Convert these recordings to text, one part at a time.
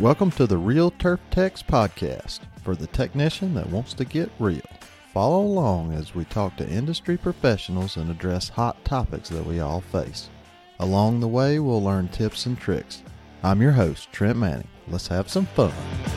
Welcome to the Real Turf Techs podcast for the technician that wants to get real. Follow along as we talk to industry professionals and address hot topics that we all face. Along the way, we'll learn tips and tricks. I'm your host, Trent Manning. Let's have some fun.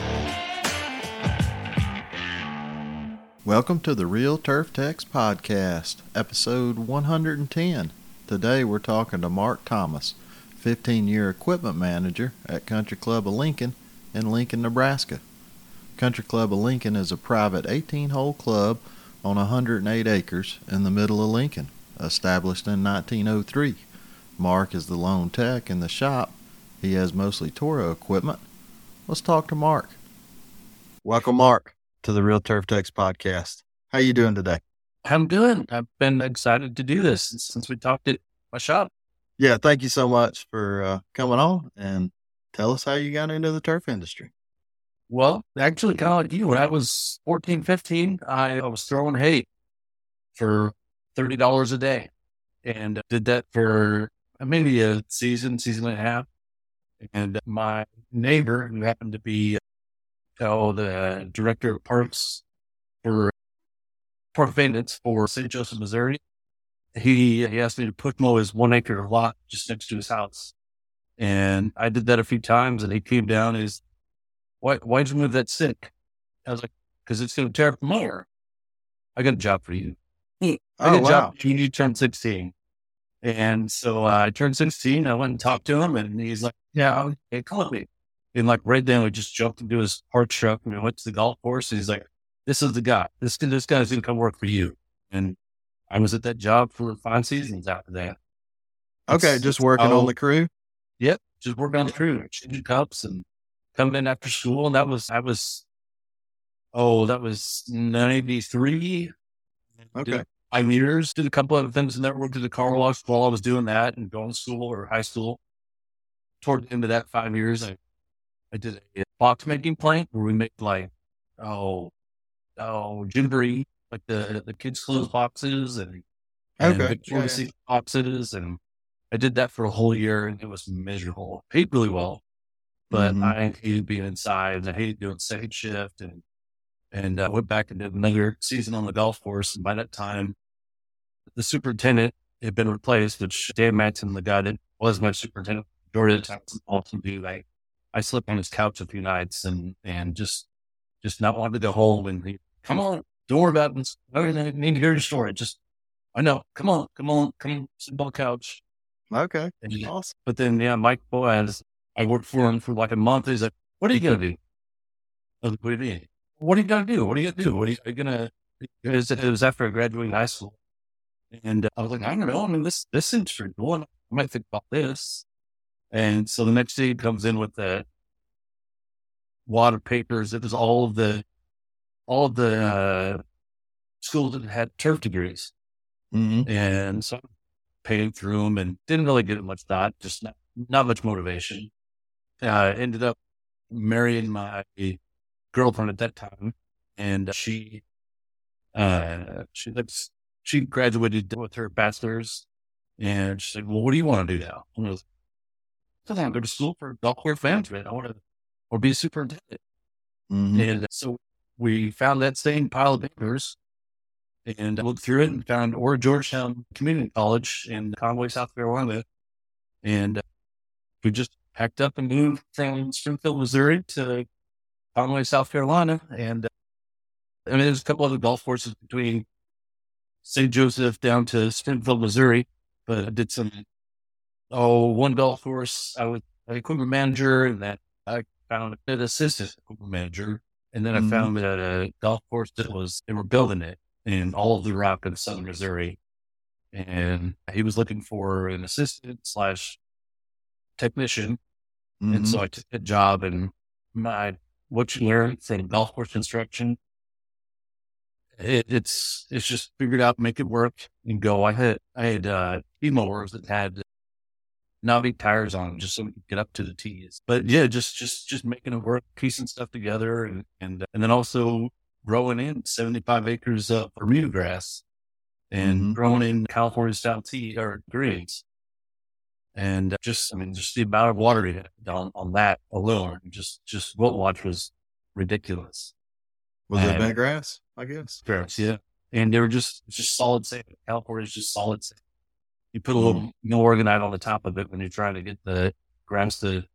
Welcome to the Real Turf Techs podcast, episode 110. Today we're talking to Mark Thomas, 15-year equipment manager at Country Club of Lincoln in Lincoln, Nebraska. Country Club of Lincoln is a private 18-hole club on 108 acres in the middle of Lincoln, established in 1903. Mark is the lone tech in the shop. He has mostly Toro equipment. Let's talk to Mark. Welcome, Mark, to the Real Turf Techs podcast. How you doing today? I'm good. I've been excited to do this since we talked at my shop. Yeah, thank you so much for coming on and tell us how you got into the turf industry. Well, actually, kind of like you, when I was 14, 15, I was throwing hay for $30 a day and did that for maybe a season and a half. And my neighbor, who happened to be the director of parks for park maintenance for St. Joseph, Missouri, he asked me to push mow his 1 acre lot just next to his house. And I did that a few times, and he came down and he's, why'd you move that stick? I was like, because it's going to tear up the mower. I got a job for you. I got a job for you. You turn 16. And so I turned 16. I went and talked to him, and he's like, yeah, okay, call me. And like right then, we just jumped into his parts truck and we went to the golf course. And he's like, this is the guy. This guy's going to come work for you. And I was at that job for 5 seasons after that. Okay, just working on the crew? Yep, just working on the crew, changing cups and coming in after school. And that was 93. Okay. 5 years. Did a couple other things in there. Worked at the car wash while I was doing that and going to school or high school. Toward the end of that 5 years, I did a box making plant where we make Gymboree, like the kids' clothes boxes and Victoria's Secret boxes, and I did that for a whole year, and it was miserable. Paid really well, but I hated being inside, and I hated doing second shift, and I went back and did another season on the golf course. And by that time, the superintendent had been replaced, which Dan Matson, the guy that was my superintendent, majority of the time, also do. I slept on his couch a few nights and just not wanting to go home. And he, come on, don't worry about this. I need to hear your story. I know. Come on, sit on the couch. Okay. Awesome. But then, Mike Boaz, I worked for him for like a month. He's like, what are you going to do? I was like, what do you mean? What are you going to do? What are you going to do? What are you going to, it was after I graduated high school. And I was like, I don't know. I mean, this seems pretty cool. I might think about this. And so the next day he comes in with a wad of papers. It was all of the schools that had turf degrees. And so I paid through them and didn't really get much thought, just not much motivation. Ended up marrying my girlfriend at that time, and she graduated with her bachelor's, and she said, well, what do you want to do now? And I was like, I want to go to school for golf course management. I want to or be a superintendent. And so we found that same pile of papers and looked through it and found Georgetown Community College in Conway, South Carolina. And we just packed up and moved from Springfield, Missouri to Conway, South Carolina. And there's a couple other golf courses between St. Joseph down to Springfield, Missouri. But I did one golf course. I was an equipment manager, and then I found an assistant equipment manager. And then I found that a golf course they were building it in all of the rock in southern Missouri. And he was looking for an assistant / technician. And so I took that job, and what you learn from golf course instruction, it's just figured out, make it work and go. I had mowers that had knobby tires on them just so we could get up to the tees. But yeah, just making it work, piecing stuff together, and then also growing in 75 acres of Bermuda grass and growing in California style tea or greens. And just the amount of water he had on that alone, just boat launch was ridiculous. Was it bent grass, I guess? Grass, yeah. And they were just solid sand. California is just solid sand. You put a little Milorganite on the top of it when you're trying to get the grass to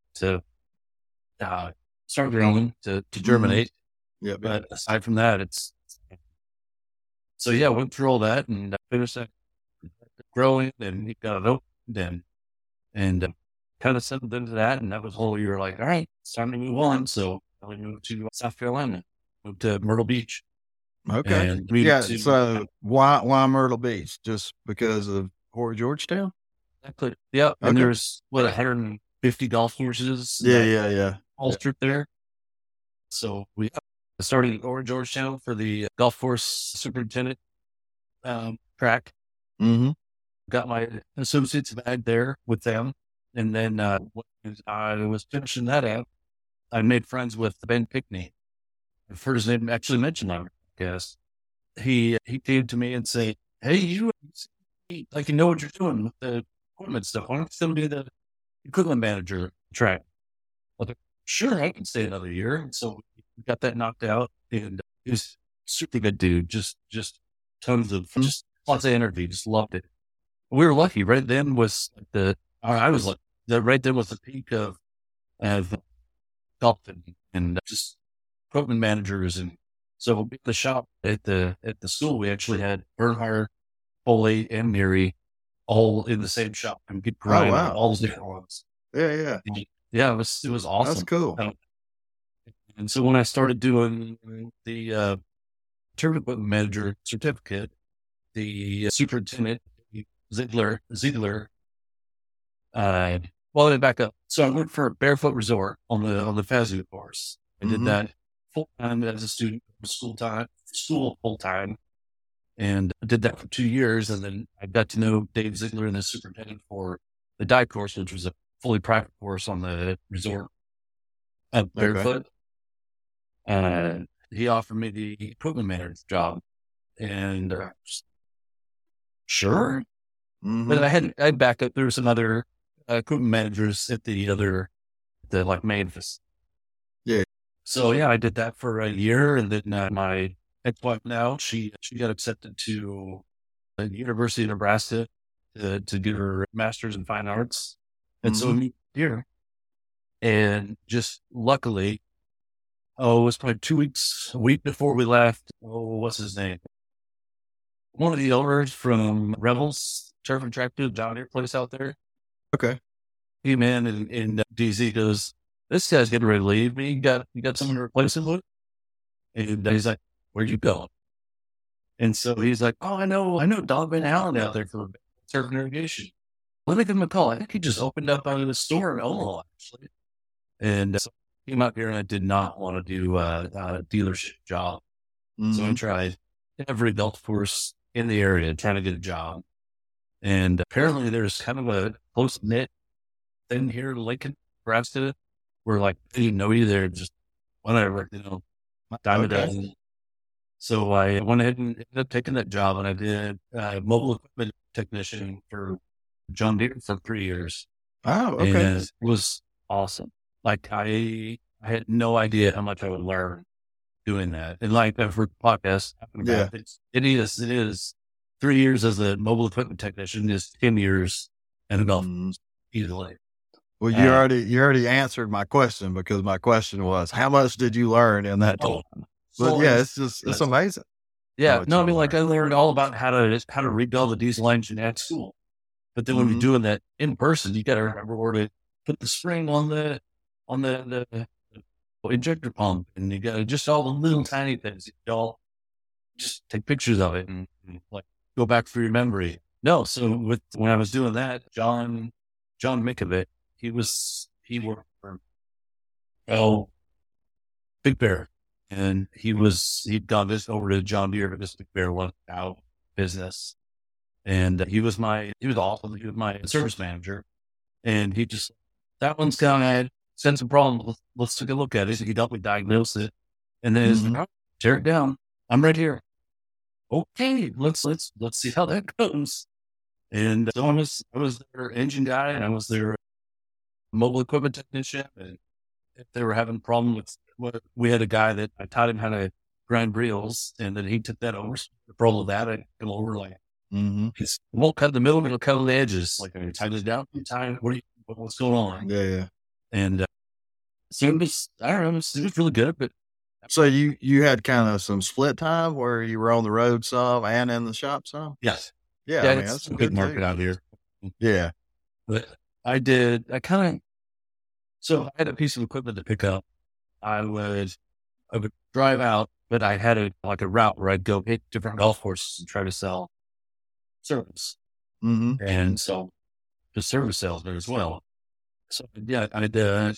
start growing, to germinate. Yeah. But aside from that, so yeah, I went through all that and finished that growing, and he got it opened and kind of settled into that. And that was whole year like, all right, it's time to move on. So I moved to South Carolina, moved to Myrtle Beach. Okay. So why Myrtle Beach? Just because of Port Georgetown? Exactly. Yeah. And there's 150 golf courses. Yeah. All stripped there. So we started at Port Georgetown for the golf course superintendent track. Mm-hmm. Got my associate's bag there with them. And then when I was finishing that out, I made friends with Ben Pickney. I've heard his name actually mentioned on the podcast. He came to me and said, hey, you know what you're doing with the equipment stuff. Why don't you still be the equipment manager track? I was like, sure, I can stay another year. And so we got that knocked out, and he was super good dude. Just tons of just lots of energy. Just loved it. We were lucky. Right then was I was like, right then was the peak of golf and just equipment managers. And so the shop at the school, we actually had Bernhardt, Foley, and Neary all in the same shop, and get grind all the different ones. Yeah. Yeah, it was awesome. That's cool. And so when I started doing the tournament equipment manager certificate, the superintendent Ziegler. Well, let me back up. So I went for Barefoot Resort on the FASU course. I did that full time as a student, school full time, and I did that for 2 years. And then I got to know Dave Ziegler and the superintendent for the dive course, which was a fully private course on the resort at Barefoot. And he offered me the equipment manager job, and sure. But I had backup. There were some other equipment managers at the main facility. Yeah. So yeah, I did that for a year, and then my ex-wife now she got accepted to the University of Nebraska to get her master's in fine arts, and so we moved here. And just luckily, it was probably a week before we left. What's his name? One of the owners from Rebels Turf and Track, John Deere place out there. Okay. Came in and DZ goes, this guy's getting ready to leave me. You got someone to replace him with? And he's like, where you going? And so he's like, oh, I know Don Van Allen out there for turf and irrigation. Let me give him a call. I think he just opened up out of the store in Omaha, actually. And so I came out here, and I did not want to do a dealership job. So I tried every golf course in the area trying to get a job. And apparently there's kind of a close-knit thing here in Lincoln, Nebraska, where like they didn't know you there, just whatever, dime a dozen. So I went ahead and ended up taking that job, and I did mobile equipment technician for John Deere for 3 years. Oh, okay. And it was awesome. Like I had no idea how much I would learn doing that. And like I've heard podcasts talking about it is 3 years as a mobile equipment technician is 10 years in a golf easily. Well, you already answered my question, because my question was, how much did you learn in that time? But it's amazing. Yeah. No, I mean, like I learned all about how to rebuild a diesel engine at school. But then when you're doing that in person, you got to remember where to put the spring on the injector pump, and you got to just all the little tiny things. Y'all just take pictures of it and like go back for your memory. No, so when I was doing that, John Mikovit, he worked for Big Bear, and he'd gone this over to John Deere, but this Big Bear went out of business, and he was awesome. He was my service manager, and he just, that one's kind of sent some problems. Let's take a look at it. So he helped me diagnose it, and then he's like, oh, tear it down. I'm right here. Okay, let's see how that goes. And so I was their engine guy, and I was their mobile equipment technician. And if they were having a problem with, we had a guy that I taught him how to grind reels, and then he took that over. So the problem with that, I come over like, it won't cut the middle, it'll cut the edges. Like, I tighten it down, what's going on? Yeah. And so it was, I don't know, it was really good. But so you had kind of some split time where you were on the road some and in the shop some? yes. Yeah. Yeah, I mean, it's that's a a big good market thing. out here. Yeah. But so I had a piece of equipment to pick up. I would drive out, but I had a route where I'd go hit different golf courses and try to sell service. And so the service salesman as well. So yeah, I'd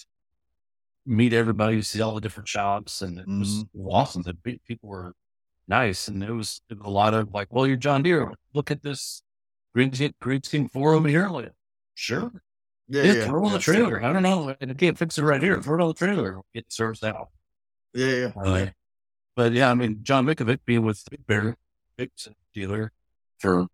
meet everybody, see all the different shops, and it was awesome. The people were nice, and it was a lot of like, well, you're John Deere. Look at this Green Team 4 over here. Like, sure. Yeah, throw it on the trailer. I don't know. I can't fix it right here. Throw it on the trailer. Get serviced out. Yeah. But yeah, I mean, John Mikovic being with Big Bear, big dealer for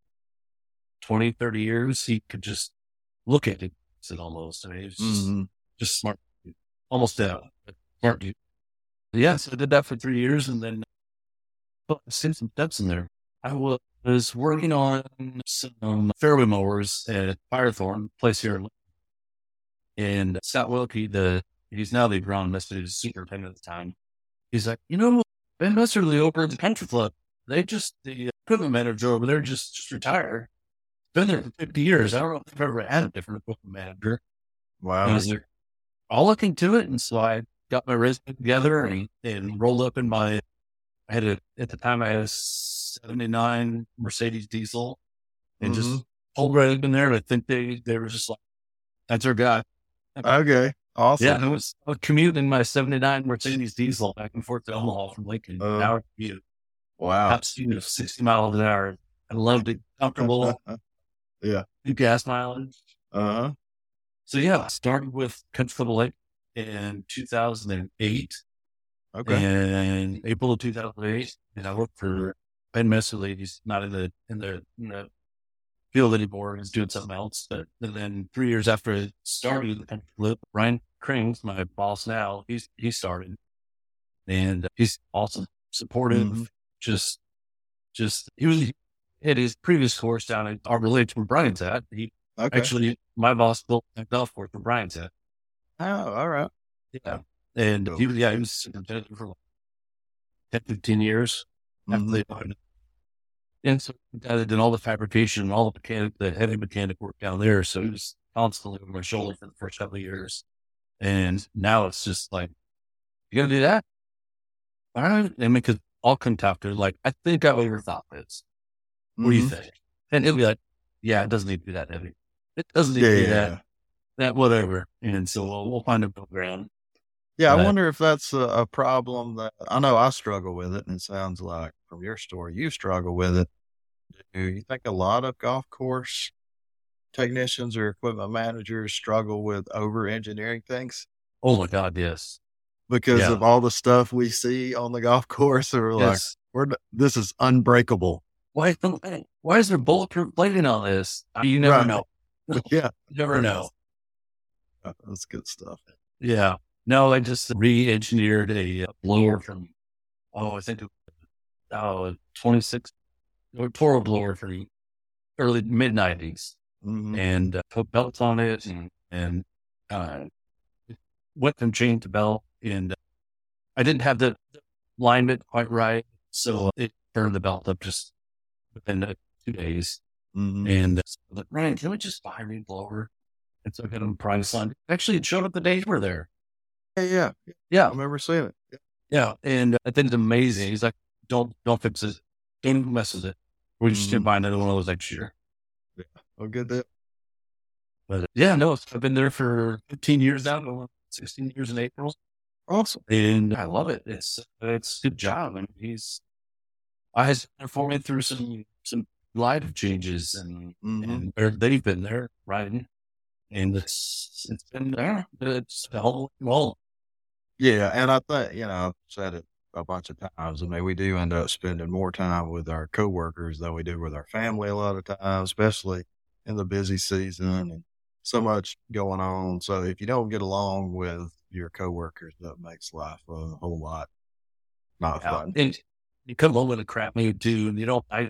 20, 30 years, he could just look at it almost. I mean, he was just smart, almost smart dude. Yeah, so I did that for 3 years, and then I've seen some steps in there. I was working on some fairway mowers at Firethorn, place here. And Scott Wilkie, he's now the ground master, superintendent at the time. He's like, Ben Messerly over at the Country Club, the equipment manager over there just retired. Been there for 50 years. I don't know if I've ever had a different equipment manager. Wow. And I was like, all looking to it. And so I got my resume together and rolled up in at the time I had a 79 Mercedes diesel and just pulled right up in there. And I think they were just like, that's our guy. Okay. Awesome. Yeah. I was commuting my 79 Mercedes diesel back and forth to Omaha from Lincoln. An hour commute. Wow. Top speed of 60 miles an hour. I loved it. Comfortable. Yeah. Good gas mileage. So yeah, I started with Country Club Lake in 2008. Okay. And April of 2008, and I worked for Ben Messerly. He's not in the field anymore. He's doing something else. But and then 3 years after I started the Country Club, Ryan Krings, my boss now, he started, and he's awesome, supportive. Just he was at his previous course down at our village where Brian's at. Actually, my boss built that golf course where Brian's at. Oh, all right. Yeah. And he was superintendent for like 10, 15 years after they opened it. And so I did all the fabrication, all the heavy mechanic work down there. So he was constantly over my shoulder for the first couple of years. And now it's just like, you gotta do that? All right. I mean, because I'll come talk to her, like, I think I overthought this. What do you think? And it'll be like, yeah, it doesn't need to be that heavy. It doesn't need to be that whatever. And so we'll find a middle ground. Yeah, I wonder if that's a problem that I know I struggle with it, and it sounds like from your story you struggle with it. Do you think a lot of golf course technicians or equipment managers struggle with over engineering things? Oh my God, yes. Because of all the stuff we see on the golf course, or like, this is unbreakable. Why is there bulletproof plating on this? You never know. Yeah, you never know. That's good stuff. Yeah. No, I just re-engineered a blower from, I think 26, Toro blower from early mid-90s, and put belts on it and went from chain to belt, and I didn't have the alignment quite right, so it burned the belt up just within 2 days. And like, Ryan, can we just buy a new blower? And so I got him a price on it. Actually, it showed up the day you were there. Yeah. I remember seeing it. Yeah. And I think it's amazing. He's like, don't fix it. Don't mess with it. We're just going to buy another one of those next year. Yeah. Well, good deal. But yeah, no, I've been there for 15 years now, 16 years in April. Awesome. And I love it. It's a good job. And he's for me through some life changes and they've been there riding. And it's been there. It's the whole well. Yeah, and I think, I've said it a bunch of times. I mean, we do end up spending more time with our coworkers than we do with our family a lot of times, especially in the busy season and so much going on. So if you don't get along with your coworkers, that makes life a whole lot not fun. And you come home with a crap mood too, and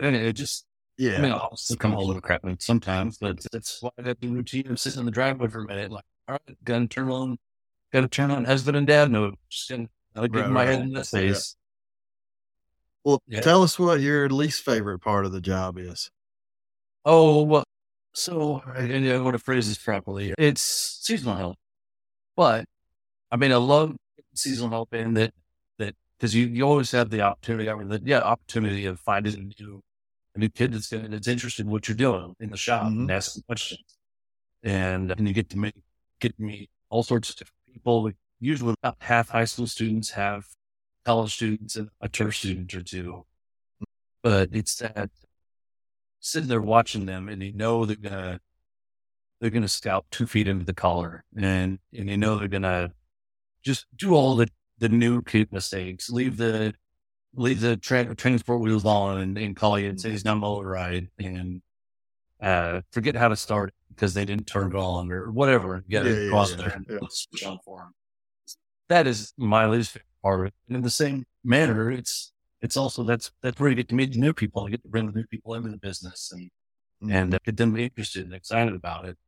I mean, I'll still come home with a crap mood sometimes, but that's why that the routine of sitting in the driveway for a minute, like, all right, gotta turn on husband and dad mode. Just gonna get my head in the face. Well, tell us what your least favorite part of the job is. Oh, well, so I want to phrase this properly. It's seasonal help, but I mean, I love seasonal help in that because you always have the opportunity, opportunity of finding a new kid that's interested in what you're doing in the shop and asking questions, and you get to meet all sorts of different people. Usually, about half high school students have college students and a turf student or two, but it's that sitting there watching them, and you know they're gonna scout 2 feet into the collar, and you know they're gonna just do all the new kid mistakes, leave the transport wheels on and call you and say he's not motor right, and forget how to start it because they didn't turn it on or whatever. Get it across there and switch on for them. That is my least favorite part of it. And in the same manner, it's also that's where you get to meet new people. You get to bring the new people into the business and get them interested and excited about it.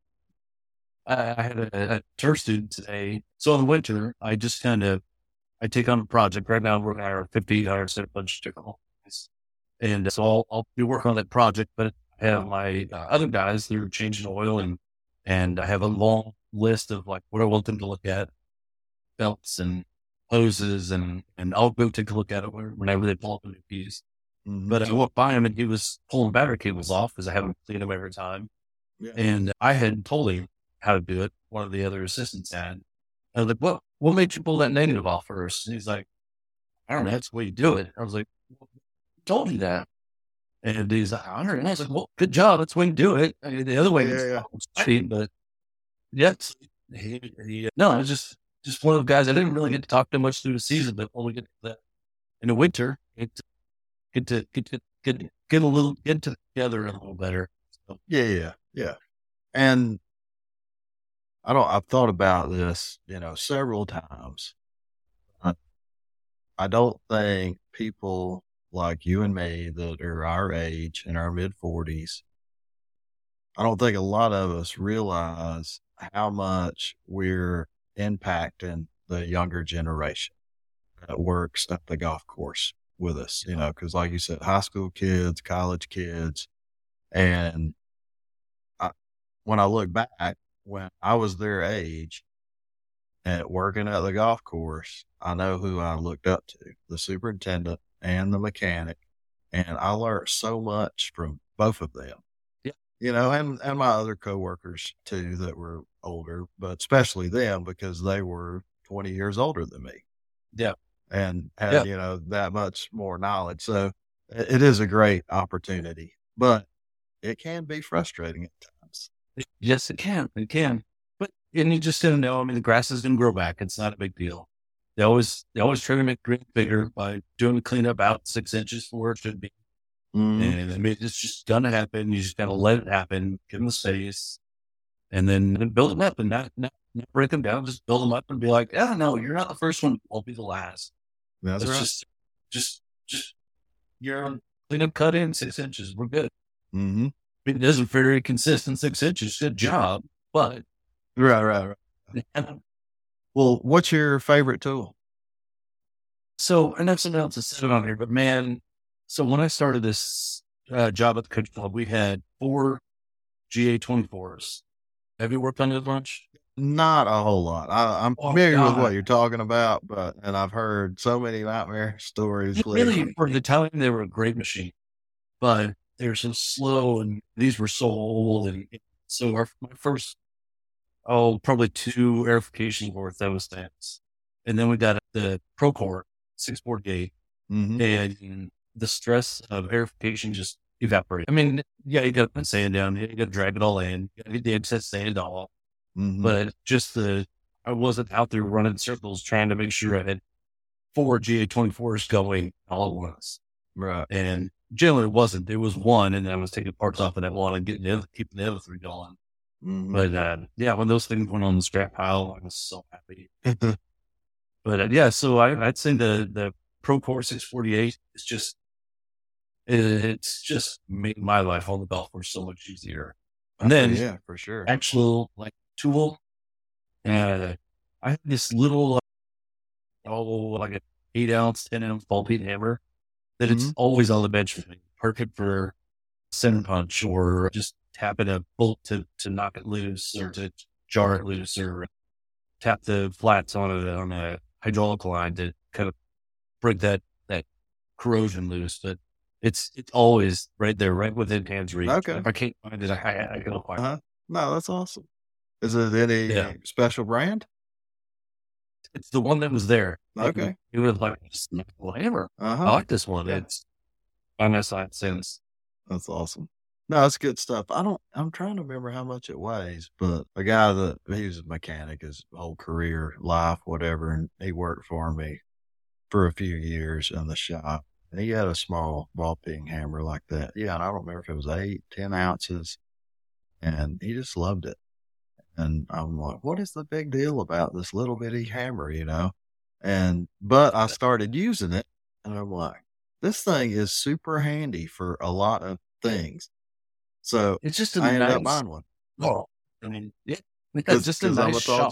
I had a turf student today. So in the winter, I take on a project. Right now, we're going to hire 50, 100 bunch of different guys. And so I'll be working on that project, but I have my other guys, they're changing oil and I have a long list of like what I want them to look at, belts and hoses, and I'll go take a look at it whenever they pull up a new piece. But I walked by him and he was pulling battery cables off because I have him clean them every time. Yeah. And I had told him how to do it. One of the other assistants had. I was like, what made you pull that negative off first? And he's like, I don't know, that's the way you do it. I was like, well, I told you that. And he's like, I don't know. I was like, well, good job. That's the way you do it. I mean, the other way is cheap, but yes, no, I was just one of the guys. I didn't really get to talk too much through the season, but when we get to that in the winter, get together a little better. So. Yeah. And I've thought about this, several times. I don't think people like you and me that are our age, in our mid 40s, I don't think a lot of us realize how much we're impacting the younger generation that works at the golf course with us, because like you said, high school kids, college kids. And when I look back, when I was their age at working at the golf course, I know who I looked up to, the superintendent and the mechanic. And I learned so much from both of them, and my other coworkers too, that were older, but especially them because they were 20 years older than me. Yeah. And had, that much more knowledge. So it is a great opportunity, but it can be frustrating at times. Yes, it can. It can. But, and you just didn't know, I mean, the grass is going to grow back. It's not a big deal. They always try to make green bigger by doing the cleanup out 6 inches from where it should be. And I mean, it's just going to happen. You just got to let it happen, give them the space, and then build them up and not break them down. Just build them up and be like, no, you're not the first one. I'll be the last. That's right. Just you're clean up, cut in 6 inches. We're good. I mean, it isn't very consistent 6 inches. Good job. But right. Well, what's your favorite tool? So, and that's something else to sit on here, but man, so when I started this job at the country club, we had 4 GA24s. Have you worked on those much? Not a whole lot. I'm familiar with what you're talking about, and I've heard so many nightmare stories. Really, for the time, they were a great machine, but they were so slow, and these were so old. And so my first, probably 2 airification board thermostats. And then we got the Procore 6-board gate, and the stress of airification just evaporated. I mean, you got to put sand down, you got to drag it all in, you got to get the excess sand off. But just I wasn't out there running circles trying to make sure I had 4 GA24s going all at once. Right. And generally it wasn't. There was one, and then I was taking parts off of that one and keeping the other 3 going. Mm-hmm. But yeah, when those things went on the scrap pile, I was so happy. But yeah, so I'd say the Procore 648 is just, it's just made my life on the golf course so much easier. And then yeah, for sure. actual like tool, I have this little, like an 8-ounce, 10-ounce ball peen hammer that it's always on the bench for me. Perfect for center punch or just tapping a bolt to knock it loose or to jar it loose or tap the flats on a hydraulic line to kind of break that corrosion loose. But it's always right there, right within hands reach. Okay. If I can't find it, I can find it. No, that's awesome. Is it any special brand? It's the one that was there. Okay. It was like just a little hammer. I like this one. Yeah. It's by my side sense. That's awesome. No, it's good stuff. I'm trying to remember how much it weighs, but a guy he was a mechanic his whole career, life, whatever, and he worked for me for a few years in the shop. And he had a small ball peen hammer like that. Yeah, and I don't remember if it was 8, 10 ounces, and he just loved it. And I'm like, what is the big deal about this little bitty hammer, but I started using it, and I'm like, this thing is super handy for a lot of things. So it's just I ended up buying one. Well, I mean, it's just a nice shop.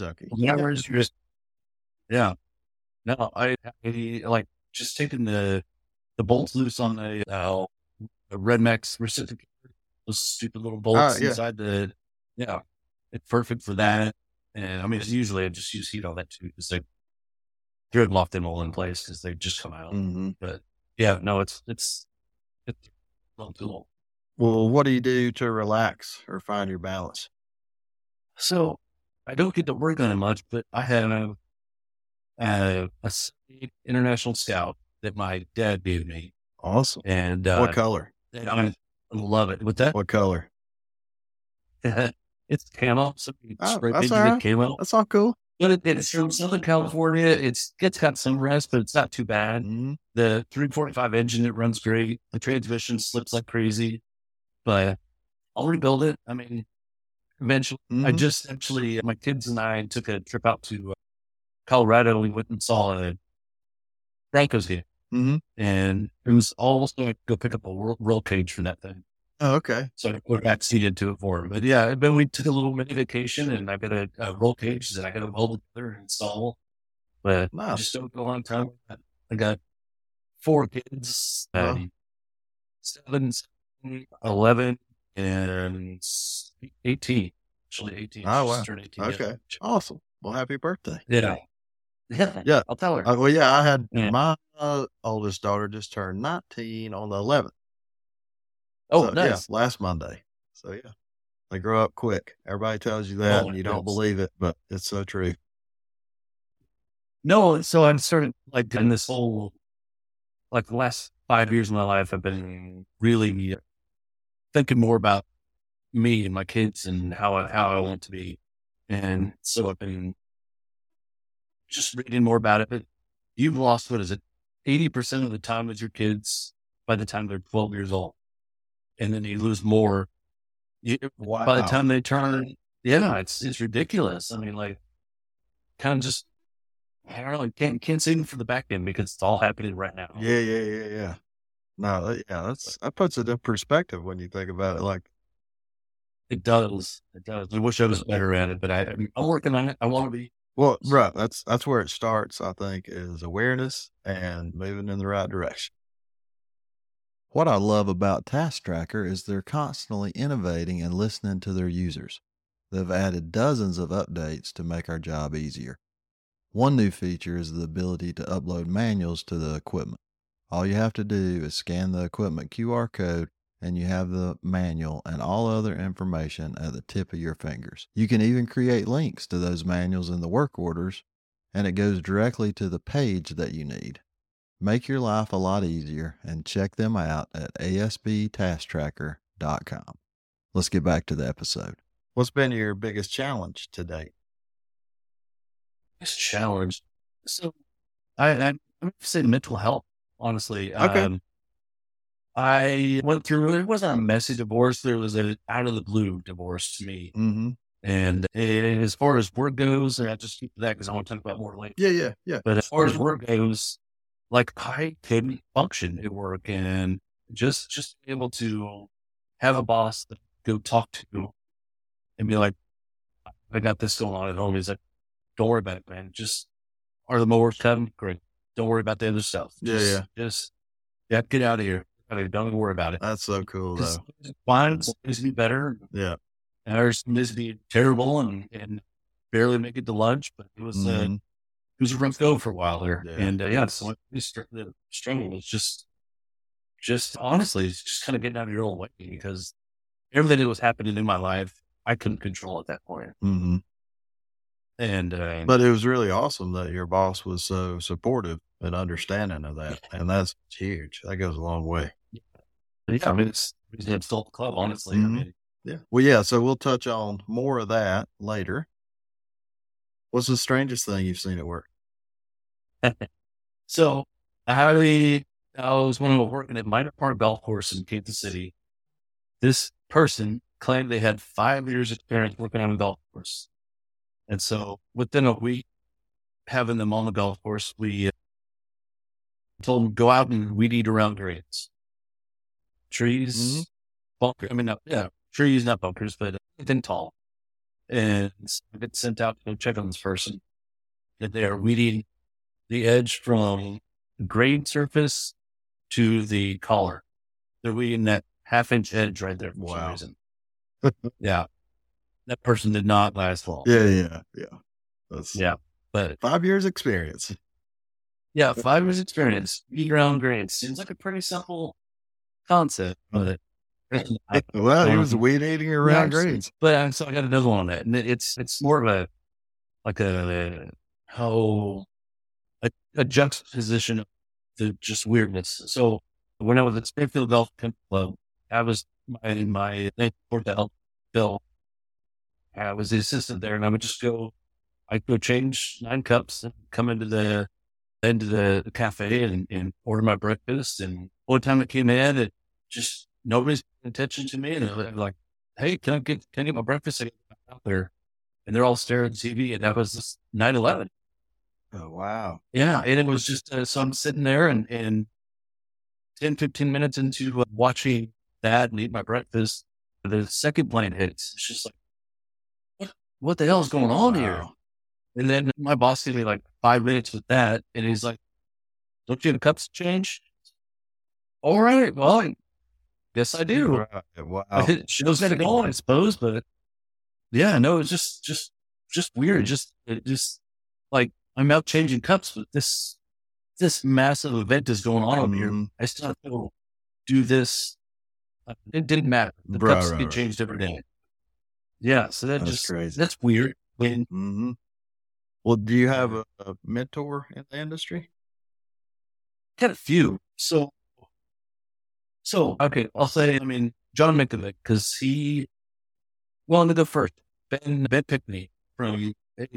Yeah. No, I like just taking the bolts loose on the Red Max reciprocator, those stupid little bolts inside it's perfect for that. And I mean, usually I just use heat on that too, because they lock them all in place because they just come out. But yeah, no, it's well cool. Well, what do you do to relax or find your balance? So I don't get to work on it much, but I have a international scout that my dad gave me. Awesome. And what color? I love it. With that, what color? It's camo. So that's all right. Camo. That's all cool. But it's from Southern California. It's got some rest, but it's not too bad. The 345 engine, it runs great. The transmission slips like crazy, but I'll rebuild it. I mean, eventually. I just actually, my kids and I took a trip out to Colorado. We went and saw a Broncos game, and it was almost like go pick up a roll cage for that thing. Oh, okay. So I put a backseat into it for him. But yeah, then we took a little mini vacation, and I got a roll cage that I got to hold together and install. But I just don't go on time. I got 4 kids, 7, 11, and 18. Actually, 18. Oh, wow. Turned 18. Okay. Awesome. Well, happy birthday. Yeah. Yeah. I'll tell her. Well, yeah, I had my oldest daughter just turned 19 on the 11th. Oh, so, nice. Yeah, last Monday. So, yeah, they grow up quick. Everybody tells you that, and you don't believe it, but it's so true. No, so I'm sort of like in this whole, like the last 5 years of my life, I've been really thinking more about me and my kids and how I want to be. And so I've been just reading more about it. But you've lost, 80% of the time with your kids by the time they're 12 years old. And then you lose more by the time they turn. Yeah, it's ridiculous. I mean, like, kind of just, I don't know, can't see them for the back end because it's all happening right now. Yeah. No, that puts it in perspective when you think about it. Like, it does. I wish I was better at it, but I'm working on it. I want to be. Well, right. That's where it starts. I think is awareness and moving in the right direction. What I love about Task Tracker is they're constantly innovating and listening to their users. They've added dozens of updates to make our job easier. One new feature is the ability to upload manuals to the equipment. All you have to do is scan the equipment QR code and you have the manual and all other information at the tip of your fingers. You can even create links to those manuals in the work orders, and it goes directly to the page that you need. Make your life a lot easier and check them out at asbtasktracker.com. Let's get back to the episode. What's been your biggest challenge to date? Biggest challenge? So I'm I'm going to say mental health, honestly. Okay. I went through, it wasn't a messy divorce. There was an out of the blue divorce to me. Mm-hmm. And as far as work goes, and I just keep that because I want to talk about more later. Yeah. But as far as work goes, like I couldn't function at work, and just be able to have a boss that go talk to and be like, I got this going on at home. He's like, don't worry about it, man. Just are the mowers cutting? Great. Don't worry about the other stuff. Just get out of here. I mean, don't worry about it. That's so cool, though. Fine, it needs to be better. Yeah. And ours needs to be terrible and barely make it to lunch, but it was a rough go for a while there. Yeah. And so the struggle was just honestly, it's just kind of getting out of your own way, because everything that was happening in my life, I couldn't control at that point. Mm-hmm. And but it was really awesome that your boss was so supportive and understanding of that, and that's huge. That goes a long way. Yeah, I mean, it's still the club, honestly. Mm-hmm. I mean, yeah. Well, yeah. So we'll touch on more of that later. What's the strangest thing you've seen at work? So I was when I was working at Minor Park Golf Course in Kansas City. This person claimed they had 5 years experience working on a golf course. And so within a week, having them on the golf course, we told them go out and weed eat around greens. Trees, bunker. I mean, trees, not bunkers, but anything tall. And so I get sent out to go check on this person. And they are weeding the edge from the grade surface to the collar. They're weeding that 1/2-inch edge right there for some reason. Yeah. That person did not last long. Yeah. But 5 years experience. Yeah, 5 years experience. Weed around grades seems like a pretty simple concept, but well, he was weed eating around grades. But so I got another one on that, and it's more of a juxtaposition of the just weirdness. So when I was at Springfield Golf Club, I was my name for Bill. I was the assistant there, and I'd go change 9 cups and come into the cafe and order my breakfast. And one time it came in, it just nobody's paying attention to me, and they're like, "Hey, can I get my breakfast?" I get out there, and they're all staring at the TV, and that was just 9/11. Oh wow! Yeah, and it was just so I'm sitting there, and 10-15 minutes into watching that and eat my breakfast, the second plane hits. It's just like, what the hell is going on here? And then my boss gave me like 5 minutes with that, and he's like, "Don't you have cups to change?" All right, well, I guess I do. Right. Wow. It shows that it going, I suppose, but yeah, no, it's just weird. It just like I'm out changing cups, but this massive event is going on over here. I still have to do this. It didn't matter. The cups get changed every day. Yeah, so that's crazy. That's weird. Well, do you have a mentor in the industry? Got a few. So okay, I'll say, John Mikovich, because I'm gonna go first. Ben Pickney from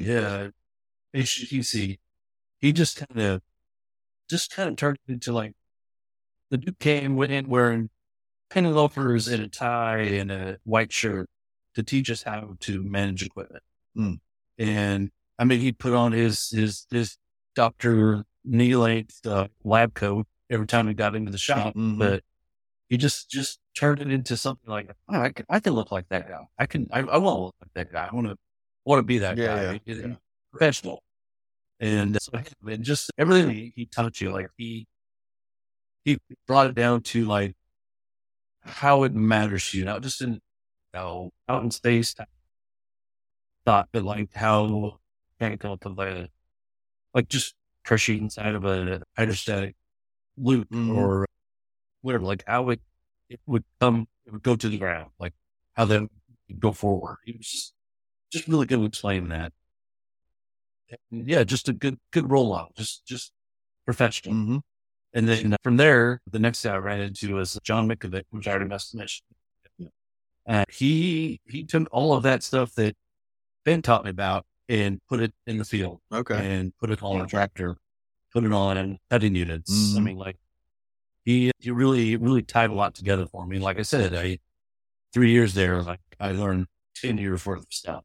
HTC. He just kind of turned into like, the dude went in wearing penny loafers and a tie and a white shirt to teach us how to manage equipment. And he'd put on his Dr. knee-length lab coat every time he got into the shop, but he just turned it into something like, oh, I can look like that guy. I want to look like that guy. I want to be that guy. Yeah. Professional. And so just everything he taught you, like he brought it down to like how it matters to you, not just in out in space thought, but like how can't go to like just crushing inside of a hydrostatic loop or whatever, like how it would go to the ground, like how that would go forward. He was just really good at explaining that. And yeah, just a good rollout, just professional. And then from there, the next guy I ran into was John Mikovich, which I already mentioned. And he took all of that stuff that Ben taught me about and put it in the field. Okay. And put it on a tractor put it on and cutting units. I mean, like he really tied a lot together for me. Like I said, 3 years there, like I learned 10 years worth of stuff.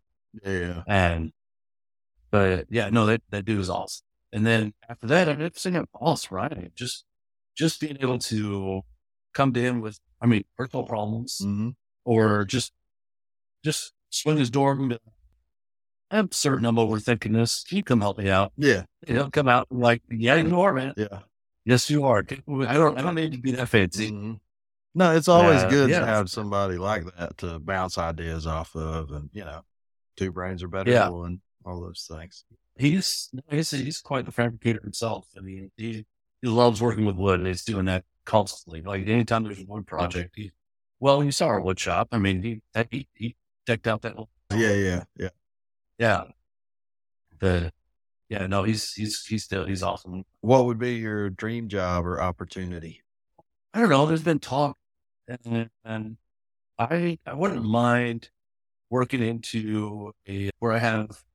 But yeah, no, that dude was awesome. And then after that, I never seen him boss, right? Just being able to come to him with, I mean, personal problems or just swing his door and be like, I'm certain I'm overthinking this. Can you come help me out? Yeah. You know, come out and like, yeah, you are, man. Yeah. Yes, you are. I don't need to be that fancy. No, it's always good to have somebody like that to bounce ideas off of, and you know, two brains are better than one. All those things. He's quite the fabricator himself. I mean, he loves working with wood, and he's doing that constantly. Like anytime there's a wood project, you saw our wood shop. I mean, he decked out that. Yeah. He's awesome. What would be your dream job or opportunity? I don't know. There's been talk, and I wouldn't mind working into where I have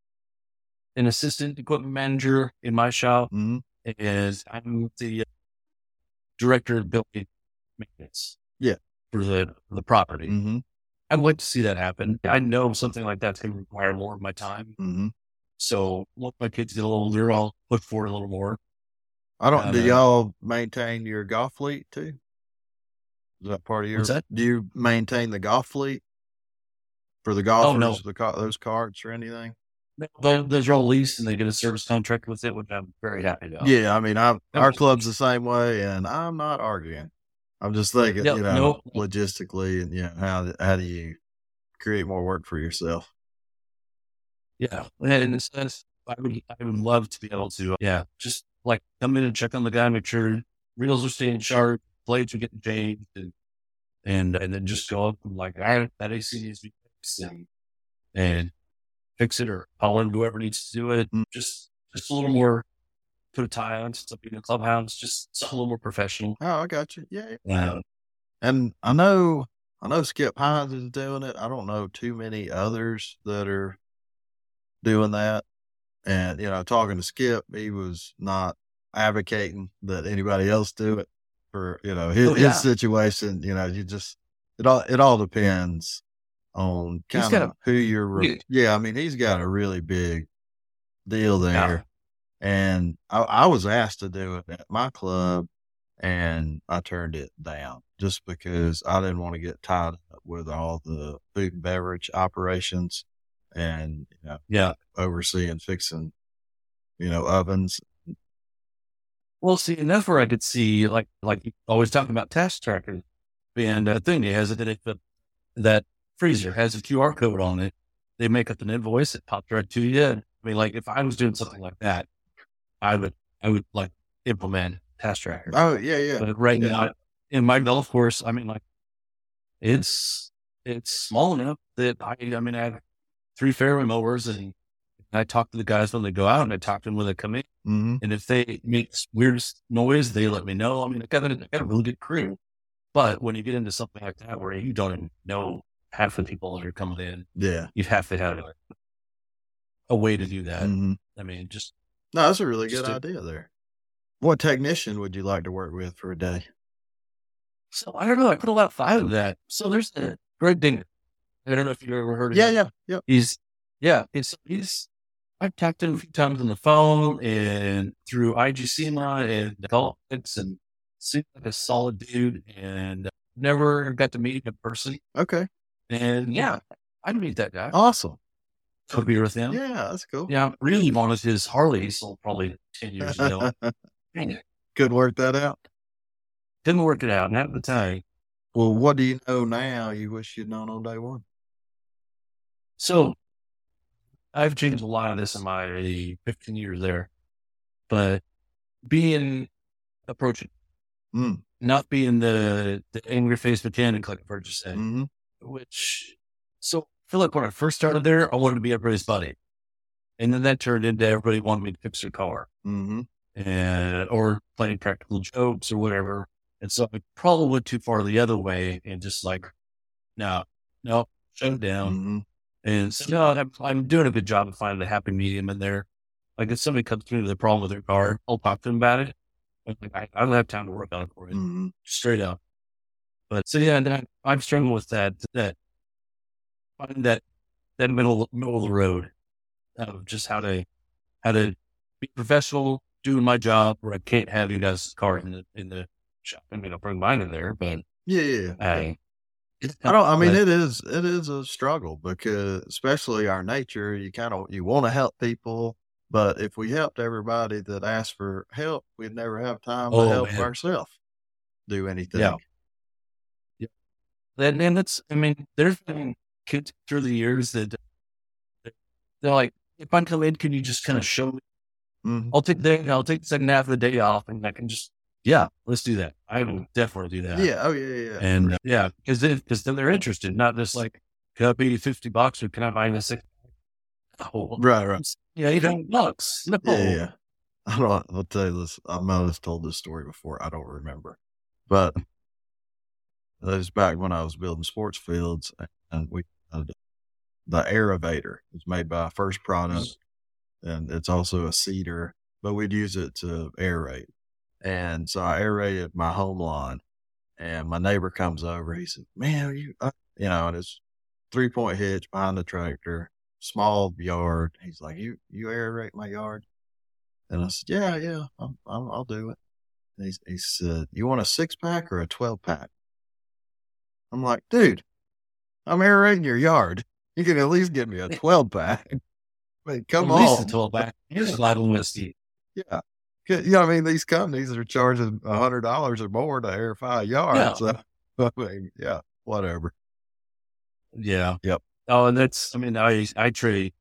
an assistant equipment manager in my shop, and I'm the director of building maintenance. Yeah, for the property. I'd like to see that happen. I know something like that's going to require more of my time. So once my kids get a little older, I'll look for it a little more. Do y'all maintain your golf fleet too? Is that part of your? What's that? Do you maintain the golf fleet for the golfers? Those carts or anything? Those are all leased, and they get a service contract with it, which I'm very happy about. Yeah, I mean, our club's the same way, and I'm not arguing. I'm just thinking, logistically, and how do you create more work for yourself? Yeah, and in a sense, I would love to be able to, just like come in and check on the guy, make sure reels are staying sharp, blades are getting changed, and then just go up and like, that AC needs to be fixed, and fix it, or call in whoever needs to do it. Just a little more, put a tie on, stuff in the clubhouse, just something a little more professional. Oh, I got you. Yeah. And I know Skip Hines is doing it. I don't know too many others that are doing that. And, talking to Skip, he was not advocating that anybody else do it for, his situation. It all depends on kind of who you're. I mean, he's got a really big deal there. Yeah. And I was asked to do it at my club, and I turned it down just because I didn't want to get tied up with all the food and beverage operations and, overseeing fixing, ovens. Well, see, and that's where I could see, like always talking about task trackers, and the thing he has that freezer has a QR code on it. They make up an invoice, it pops right to you. I mean, like if I was doing something like that, I would like implement task tracker. Oh yeah. But right now in my golf course, I mean, like it's small enough that I have 3 fairway mowers, and I talk to the guys when they go out, and I talk to them when they come in. And if they make weird noise, they let me know. I mean, I got a really good crew, but when you get into something like that where you don't even know half the people that are coming in, you have to have a way to do that. I mean, no, that's a really good idea there. What technician would you like to work with for a day? So I don't know. I put about 5 of that. So there's Greg Dinger. I don't know if you've ever heard of him. Yeah. I've talked to him a few times on the phone and through IGCMA and Golfix, and seems like a solid dude, and never got to meet him in person. Okay. And I'd meet that guy. Awesome. Could be with him. Yeah, that's cool. Yeah, I really wanted his Harley he sold probably 10 years ago. Couldn't work that out. Didn't work it out, not at the time. Well, what do you know now you wish you'd known on day one? So I've changed a lot of this in my 15 years there, but approaching, not being the angry face mechanic, like I've heard you say, so I feel like when I first started there, I wanted to be everybody's buddy. And then that turned into everybody wanted me to fix their car or playing practical jokes or whatever. And so I probably went too far the other way and just like, no, shut it down. And so I'm doing a good job of finding a happy medium in there. Like if somebody comes to me with a problem with their car, I'll talk to them about it. Like I don't have time to work on it for it, straight up. But so yeah, and I'm struggling with that finding that middle of the road of just how to be professional doing my job where I can't have you guys' car in the shop. I mean, I'll bring mine in there, but I mean, it is a struggle because especially our nature, you want to help people, but if we helped everybody that asked for help, we'd never have time to help ourselves do anything. Yeah. And there's been kids through the years that they're like, if I come in, can you just kind of show me? I'll take the second half of the day off and I can just, let's do that. I will definitely do that. Yeah. Oh yeah. And because then they're interested, not just like, can I pay you $50 or can I buy you a $6? Oh, right. Yeah, $800. No. Yeah. I'll tell you this. I might have told this story before. I don't remember, but that was back when I was building sports fields, and the Aeravator was made by First Product, and it's also a seeder, but we'd use it to aerate. And so I aerated my home lawn, and my neighbor comes over. He said, "Man, and it's 3-point hitch behind the tractor, small yard." He's like, "You aerate my yard?" And I said, "Yeah, I'll do it." And he said, "You want a 6-pack or a 12-pack?" I'm like, "Dude, I'm aerating your yard. You can at least give me a 12-pack. I mean, come on. At least a 12-pack. Here's a lot of whiskey. Yeah. Yeah, I mean, these companies are charging $100 or more to aerify a yard. Yeah. So, I mean, whatever. Yeah. Yep. Oh, and I trade.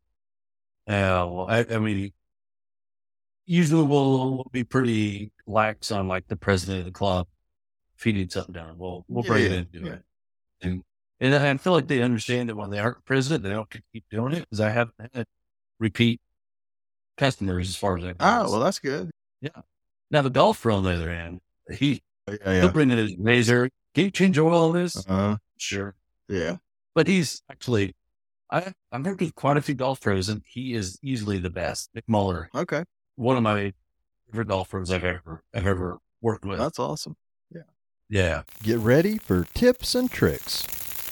I mean, usually we'll be pretty lax on like the president of the club feeding something down. We'll bring it in and do it. And I feel like they understand that when they aren't president, they don't keep doing it because I haven't had repeat customers as far as I know. Oh, well, that's good. Yeah. Now the golfer on the other hand, he'll bring in his razor. Can you change oil on this? Sure. Yeah. But he's actually, I've worked with quite a few golf pros, and he is easily the best. Nick Muller. Okay. One of my favorite golfers I've ever worked with. That's awesome. Yeah. Yeah. Get ready for tips and tricks.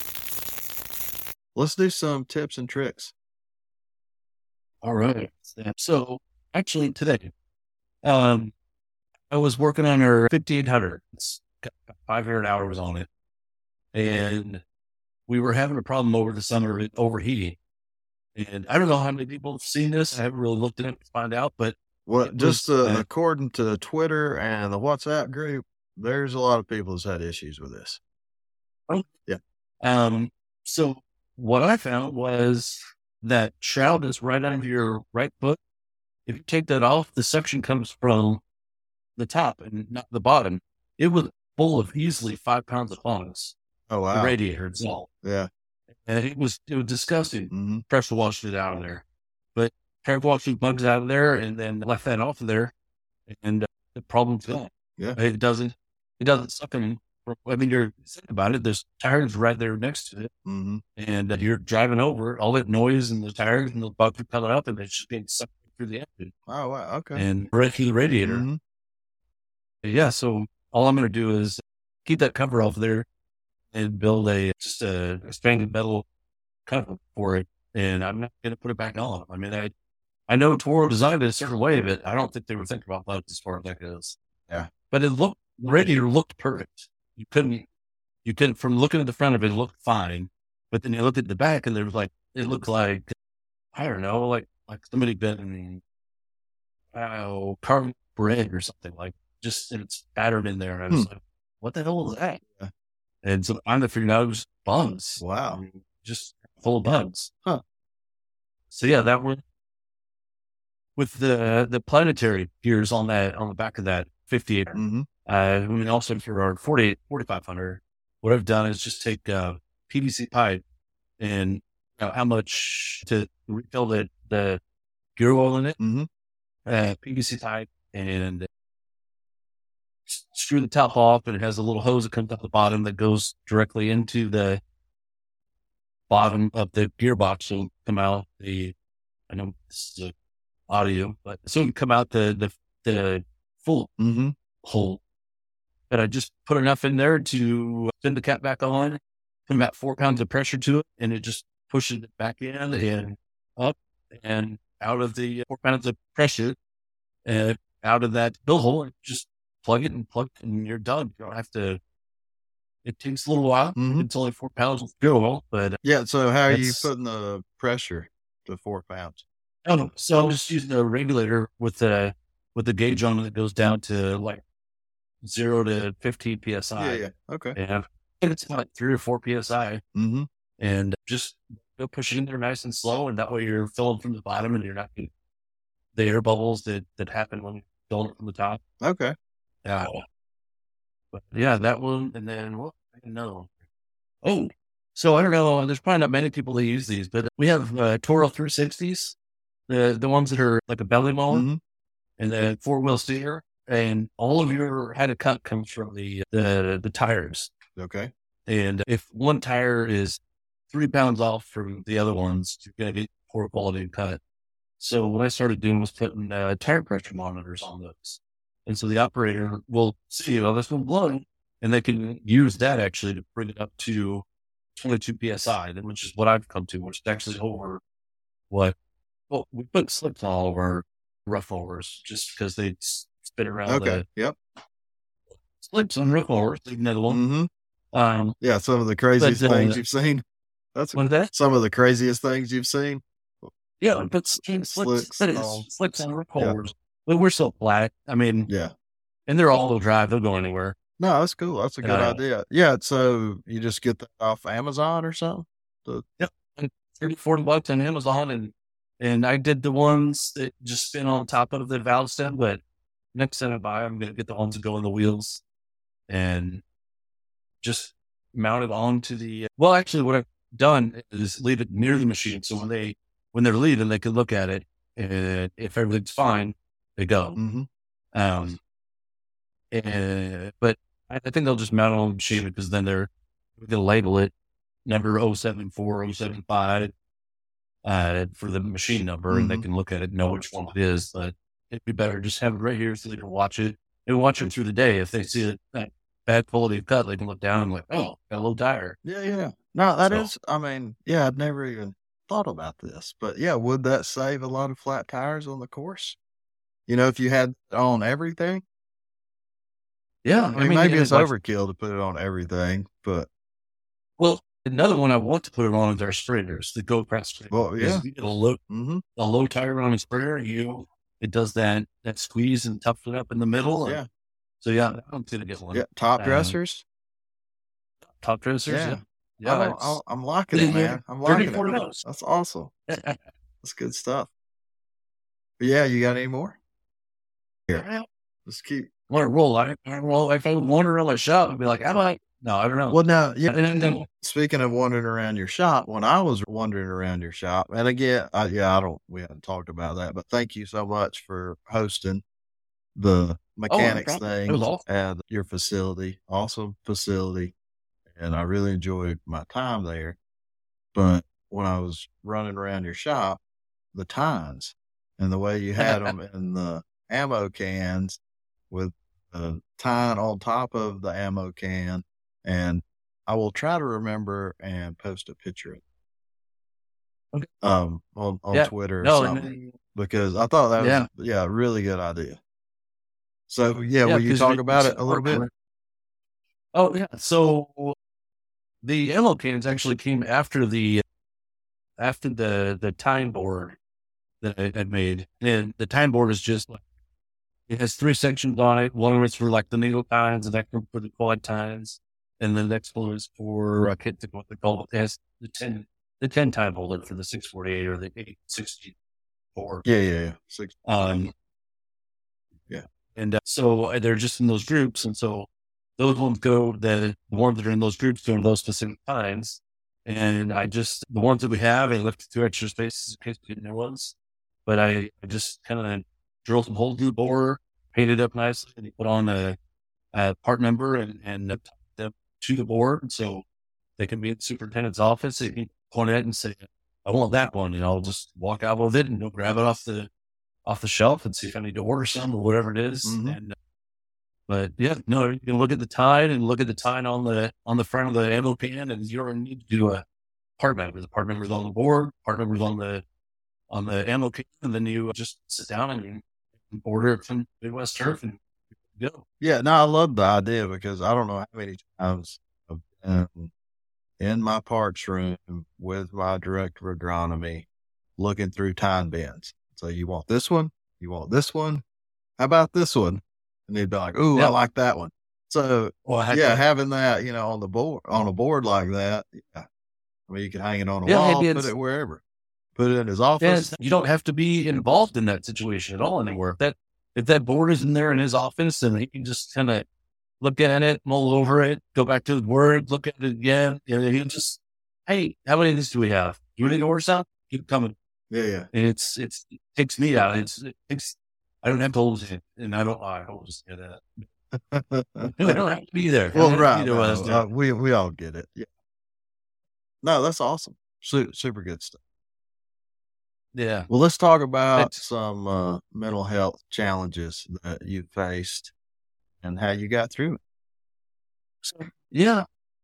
Let's do some tips and tricks. All right. So actually today, I was working on our 5800. It's got 500 hours on it. And we were having a problem over the summer with overheating. And I don't know how many people have seen this. I haven't really looked at it to find out, but according to Twitter and the WhatsApp group, there's a lot of people who's had issues with this. Oh, yeah. So what I found was that shroud is right under your right foot. If you take that off, the suction comes from the top and not the bottom. It was full of easily 5 pounds of fungus. Oh, wow. The radiator itself. Yeah. And it was disgusting. Mm-hmm. Pressure washed it out of there. But pressure washed the bugs out of there and then left that off of there. And the problem's gone. Yeah. It doesn't suck in. I mean, you're thinking about it. There's tires right there next to it. Mm-hmm. And you're driving over all that noise and the tires and the bugs are coming up and it's just being sucked through the engine. Oh, wow. Okay. And right through the radiator. Mm-hmm. Yeah. So all I'm going to do is keep that cover off there and build a expanded metal cover for it. And I'm not going to put it back on. I mean, I know Toro designed it a certain way, but I don't think they were thinking about that as far as that goes. Yeah. But the radiator looked perfect. You couldn't, from looking at the front of it looked fine. But then you looked at the back and it looked like, I don't know, like somebody been carving bread or something, like just it's battered in there. And I was like, what the hell is that? Yeah. And so I'm figuring out it was bugs. Wow. I mean, just full of bugs. Huh. So yeah, that one with the planetary gears on the back of that 58. Mm-hmm. I mean, also for our 4500, what I've done is just take PVC pipe and how much to refill the gear oil in it, PVC pipe, and screw the top off, and it has a little hose that comes up the bottom that goes directly into the bottom of the gearbox. So come out I know this is audio, but so it would come out the full hole. But I just put enough in there to spin the cap back on, put about 4 pounds of pressure to it, and it just pushes it back in and up and out of the 4 pounds of pressure, out of that bill hole, and just plug it, and you're done. You don't have to. It takes a little while. It's only 4 pounds of fuel oil, but yeah. So how are you putting the pressure to 4 pounds? Oh, so I'm just using a regulator with the gauge on it that goes down to like 0 to 15 psi. Yeah. Okay. And it's like 3 or 4 psi. And just push it in there nice and slow, and that way you're filling from the bottom, and you're not getting the air bubbles that happen when you fill it from the top. Okay. Yeah. But yeah, that one, and then what? Another one. Oh, so I don't know. There's probably not many people that use these, but we have Toro 360s, the ones that are like a belly mower, and the 4-wheel steer, and all of your head of cut comes from the tires. Okay. And if one tire is 3 pounds off from the other ones, you're going to get poor quality of cut. So what I started doing was putting tire pressure monitors on those. And so the operator will see, well, this one's blowing, and they can use that actually to bring it up to 22 psi, which is what I've come to, which is actually over what, well, we put slips all over rough mowers just because they spin around. Okay. Yep. Slips on rough mowers, leave another one. Yeah. Some of the craziest things you've seen. That's some of the craziest things you've seen. Yeah. But slips on rough mowers. But we're so flat. I mean, yeah. And they're all-wheel drive. They'll go anywhere. No, that's cool. That's a good idea. Yeah. So you just get that off Amazon or something? Yep. $30-$40 on Amazon. And I did the ones that just spin on top of the valve stem, but next time I buy, I'm going to get the ones that go in the wheels and just mount it onto the, well, actually what I've done is leave it near the machine. So when they're leaving, they can look at it, and if everything's fine, they go. But I think they'll just mount it on the machine, because then they're going to label it number 074, 075 for the machine number, and they can look at it and know which one it is. But it'd be better just have it right here so they can watch it and watch it through the day. If they see it bad quality of cut, they can look down and like, oh, got a little tire. Yeah. No, that is, I mean, yeah, I'd never even thought about this, but yeah, would that save a lot of flat tires on the course? You know, if you had it on everything? Yeah. I mean maybe it's overkill to put it on everything, but. Well, another one I want to put it on is our sprinters, the GoPro sprinter. Well, yeah. You get a low tire on a sprinter, it does that squeeze and tough it up in the middle. Yeah. So yeah, I'm going to get one. Yeah. Top dressers. Yeah. I'm liking it, man. I'm liking it. That's awesome. That's good stuff. But yeah, you got any more? Here. Let's keep. Want to roll. If I wander around my shop, I'd be like, no, I don't know. Well, now, yeah. Speaking of wandering around your shop, when I was wandering around your shop, and again, we haven't talked about that, but thank you so much for hosting the mechanics thing awesome. At your facility. Awesome facility. And I really enjoyed my time there. But when I was running around your shop, the tines and the way you had them in the ammo cans with a tine on top of the ammo can. And I will try to remember and post a picture of it. On Twitter or something, because I thought that was a really good idea. So will you talk about it a little bit? Oh yeah. So the ammo cans actually came after the time board that I had made. And the time board is just like, it has 3 sections on it. One is for like the needle tines, the next one for the quad tines, and the next one is for, I can't think what they call it. It has the 10 time holder for the 648 or the 864. Yeah. And so they're just in those groups. And so those ones the ones that are in those groups go in those specific tines. And the ones that we have, I left 2 extra spaces in case we get new ones. But I just kind of drilled some holes in the bore, painted it up nicely, and put on a part number and them to the board. So they can be in the superintendent's office. They can point at it and say, I want that one. And I'll just walk out with it and go grab it off the off the shelf and see if I need to order some or whatever it is. And, but yeah, no, you can look at the tide and look at the tide on the front of the ammo can, and you don't need to do a part number. The part number's on the board, part number's on the ammo can, and then you just sit down and you order it from Midwest Turf and go. Yeah, no, I love the idea because I don't know how many times I've been in my parts room with my director of agronomy looking through time bins. So you want this one? You want this one? How about this one? And they'd be like, "Ooh, I like that one." So having that, on a board like that, I mean, you can hang it on a wall, put it wherever, put it in his office. You don't have to be involved in that situation at all anymore. If that board is in there in his office, then he can just kind of look at it, mull over it, go back to the word, look at it again, and he'll just, hey, how many of these do we have? You need to order some? Keep coming. Yeah. And it takes me out. I don't have to hold it, and I don't just get that. I don't have to be there. Well, right. We all get it. Yeah. No, that's awesome. Super good stuff. Yeah. Well, let's talk about some mental health challenges that you faced and how you got through it. So, yeah.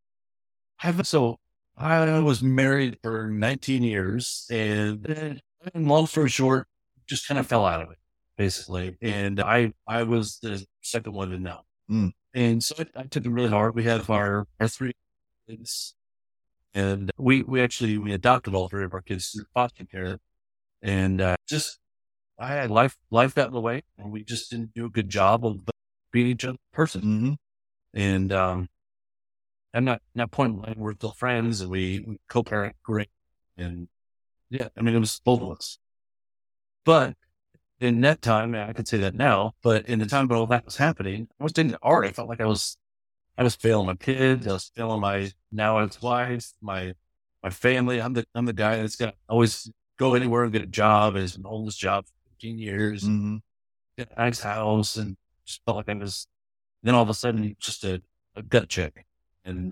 I was married for 19 years, and long story short, just kind of fell out of it, basically. And I was the second one to know. And so I took it really hard. We had our 3 kids, and we adopted all 3 of our kids through foster care. And I had life got in the way, and we just didn't do a good job of being each other's person. And I'm not pointing blame. We're still friends, and we co-parent great. And yeah, I mean, it was both of us. But in that time, I could say that now, but in the time when all that was happening, I was doing it hard. I felt like I was failing my kids. I was failing my now ex-wife, my family. I'm the guy that's got to always go anywhere and get a job. It's been holding this job for 15 years. Get a nice house, and just felt like I was. Then all of a sudden, just a gut check, and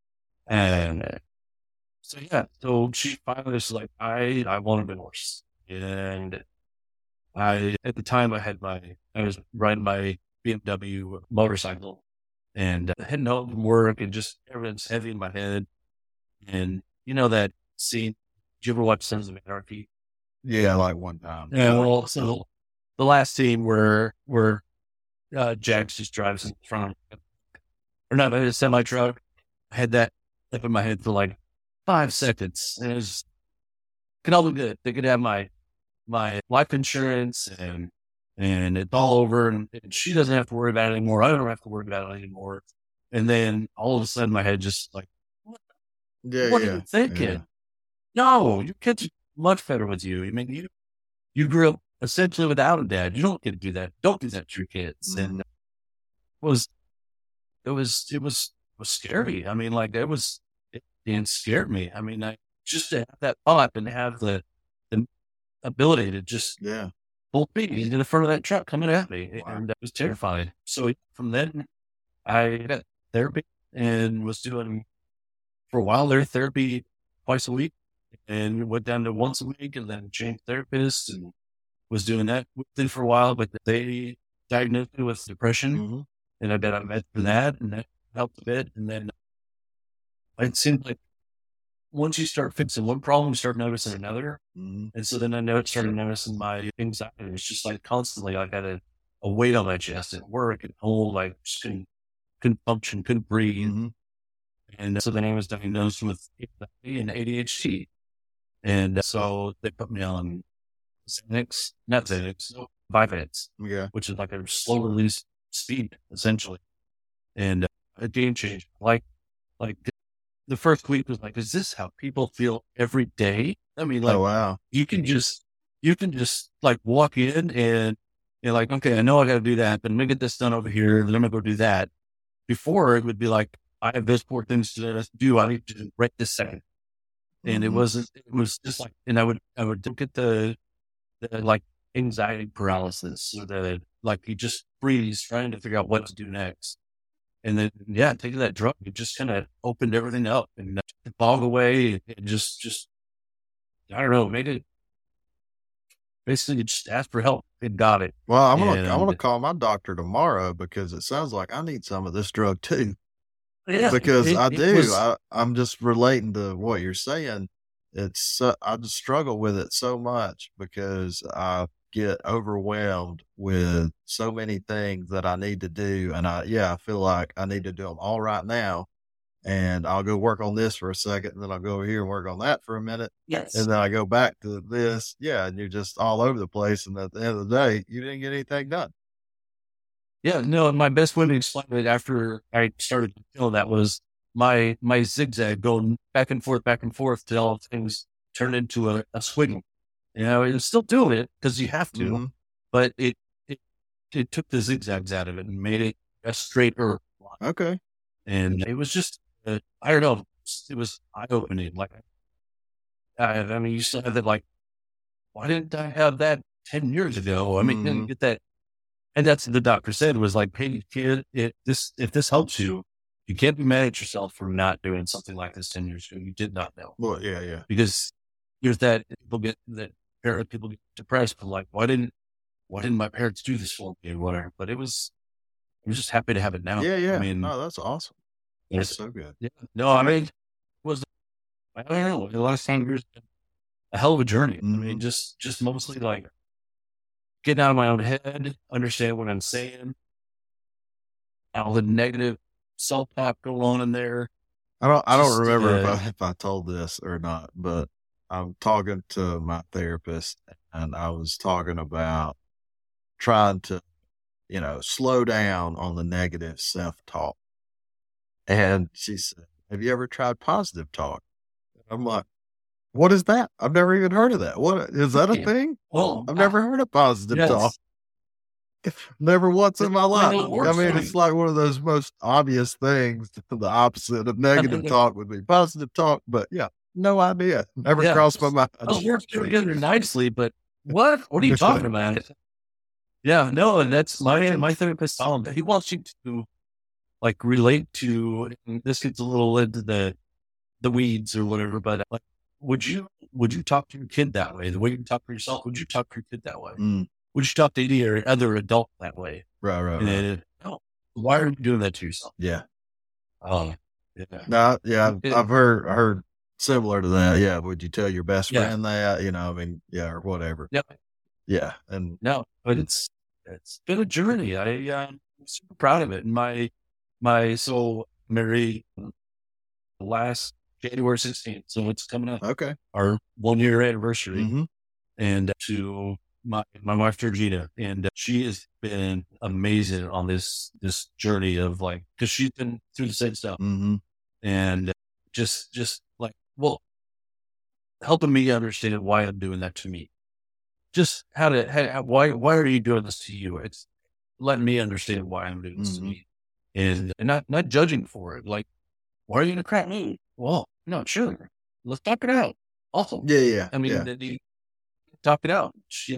so she finally was like, I want a divorce, and at the time I was riding my BMW motorcycle, and heading home from work, and just everything's heavy in my head, and that scene. Did you ever watch Sons of Anarchy? Yeah, like one time. Yeah, well, so the last scene where Jax just drives in front of, or not, a semi truck. I had that up in my head for like 5 seconds, and it was can all be good. They could have my life insurance, and it's all over, and she doesn't have to worry about it anymore. I don't have to worry about it anymore. And then all of a sudden, my head just like, what are you thinking? Yeah. No, your kids are much better with you. I mean, you grew up essentially without a dad. You don't get to do that. Don't do that to your kids. And it was scary. I mean, like it scared me. I mean, just to have that thought and have the ability to just pull me into the front of that truck coming at me. Wow. And I was terrified. So from then I got therapy and was doing for a while there therapy twice a week, and went down to once a week, and then changed therapists and was doing that for a while, but they diagnosed me with depression, and I got on med for that, and that helped a bit. And then it seemed like once you start fixing one problem, you start noticing another. And so then I started noticing my anxiety. It's just like constantly, I had a weight on my chest at work, at home, like just couldn't function, couldn't breathe. And so then I was diagnosed with anxiety and ADHD. And so they put me on Xanax, not Xanax, Vyvanse, which is like a slow release speed, essentially. And a game changer. Like the first week was like, is this how people feel every day? I mean, like, oh, wow. You can just like walk in and you're like, okay, I know I got to do that, but I'm going to get this done over here. Then I'm going to go do that. Before it would be like, I have this 4 things to do. I need to do right this second. And it was just like, and I would look at the like anxiety paralysis, or the, like, you just freeze trying to figure out what to do next. And then, taking that drug, it just kind of opened everything up and it bogged away. And just, I don't know, made it basically just ask for help. it got it. Well, I'm gonna call my doctor tomorrow because it sounds like I need some of this drug too. Yeah, Because I it do. was, I'm just relating to what you're saying. I just struggle with it so much because I get overwhelmed with so many things that I need to do. And I feel like I need to do them all right now. And I'll go work on this for a second. And then I'll go over here and work on that for a minute. yes. And then I go back to this. Yeah. And you're just all over the place. And at the end of the day, you didn't get anything done. Yeah, no, my best way to explain it after I started to feel that was my zigzag going back and forth till all things turned into a swing. You know, it's still doing it because you have to, Mhm. but it took the zigzags out of it and made it a straighter line. Okay. And it was just, I don't know, it was eye opening. Like, I mean, you said that, like, why didn't I have that 10 years ago? I mean, didn't Mhm. get that. And that's what the doctor said was like, hey, kid, if this helps you, you can't be mad at yourself for not doing something like this 10 years ago. You did not know. Well, yeah. Because there's that people get depressed, but like, why didn't my parents do this for me or whatever? But I'm just happy to have it now. Yeah. I mean, Oh, that's awesome. That's so good. yeah, no, I mean, it was, I don't know, the last 10 years, a hell of a journey. I mean, Mhm. just mostly like getting out of my own head, understand what I'm saying, all the negative self-talk going on in there. I don't Just, remember if I told this or not, but I'm talking to my therapist and I was talking about trying to, slow down on the negative self-talk. And she said, "Have you ever tried positive talk?" I'm like, "What is that? I've never even heard of that. What is that a okay, thing? well, I've never heard of positive talk. yes, Never once in my I life." know it I works mean, for it's me. like one of those most obvious things. The opposite of negative talk would be positive talk, but yeah, no idea. Never Yeah, crossed my mind. those work together nicely, but what are you talking about? Yeah, no, and that's my therapist, he wants you to like relate to, and this gets a little into the weeds or whatever, but like, would you talk to your kid that way? The way you talk to yourself, would you talk to your kid that way? Mm, Would you talk to any other adult that way? right. And no, why are you doing that to yourself? Yeah. Oh, yeah, No, yeah, It- I've heard similar to that. Yeah. Would you tell your best yeah, friend that? I mean, yeah, or whatever. yeah, Yeah. And no, but it's been a journey. I'm super proud of it. And so married last January 16th, so it's coming up okay. our 1 year anniversary. Hmm. And to my wife Georgina, and she has been amazing on this journey of like, because she's been through the same stuff, Hmm. and just like, well, helping me understand why I'm doing that to me. Just why are you doing this to you? It's letting me understand why I'm doing this to Hmm. me, and not judging for it. Like, why are you gonna crap me? Well, no, sure, let's talk it out. Awesome. Yeah. I mean, Yeah. then you talk it out.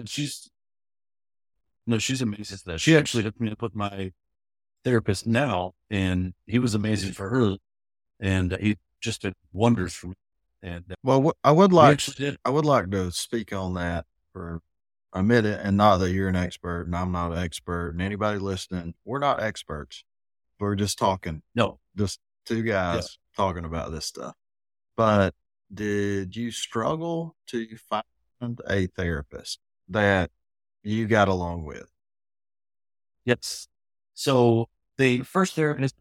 She's amazing at that. She actually hooked me up with my therapist now, and he was amazing for her, and he just did wonders for me. And Well, we actually did. I would like to speak on that for a minute, and not that you're an expert and I'm not an expert, and anybody listening, we're not experts. We're just talking, No, just two yeah, guys talking about this stuff. But did you struggle to find a therapist that you got along with? yes. So the first therapist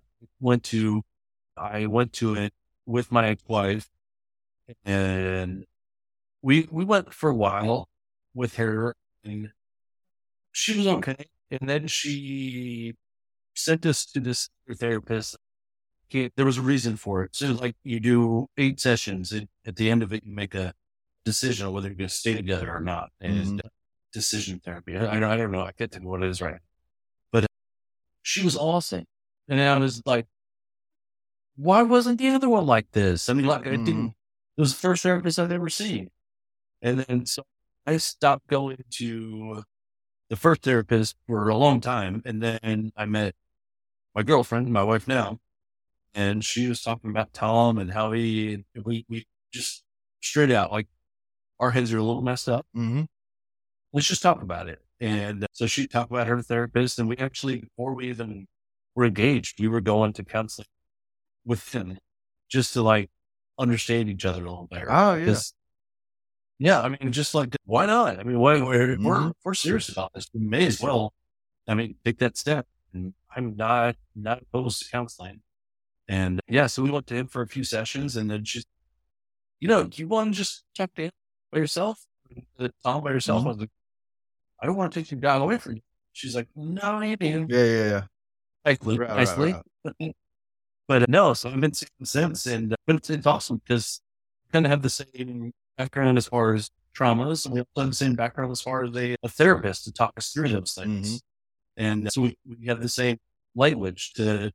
I went to it with my ex-wife, and we went for a while with her, and she was okay. And then she sent us to this therapist. There was a reason for it. So like you do 8 sessions, and at the end of it, you make a decision on whether you're going to stay together or not. And Mhm. it's decision therapy. I don't know. I can't think of what it is right. But she was awesome. And I was like, why wasn't the other one like this? I mean, like I didn't, Mhm. it was the first therapist I've ever seen. And then so I stopped going to the first therapist for a long time. And then I met my girlfriend, my wife now, and she was talking about Tom and how we just straight out, like, our heads are a little messed up. Mhm. let's just talk about it. And so she talked about her therapist, and we actually, before we even were engaged, we were going to counseling with him just to like understand each other a little better. Oh, yeah. Yeah, I mean, just like, why not? I mean, we're serious about this. We may as well, I mean, take that step. And I'm not opposed to counseling. And yeah, so we went to him for a few sessions, and then just, do you want to just check in by yourself? Tom by yourself? I was like, I don't want to take your dog away from you. She's like, no, you do. Yeah. Nicely. But no, so I've been seeing him since, and but it's awesome because we kind of have the same background as far as traumas, and we also have the same background as far as a therapist to talk us through those things. And so we have the same language to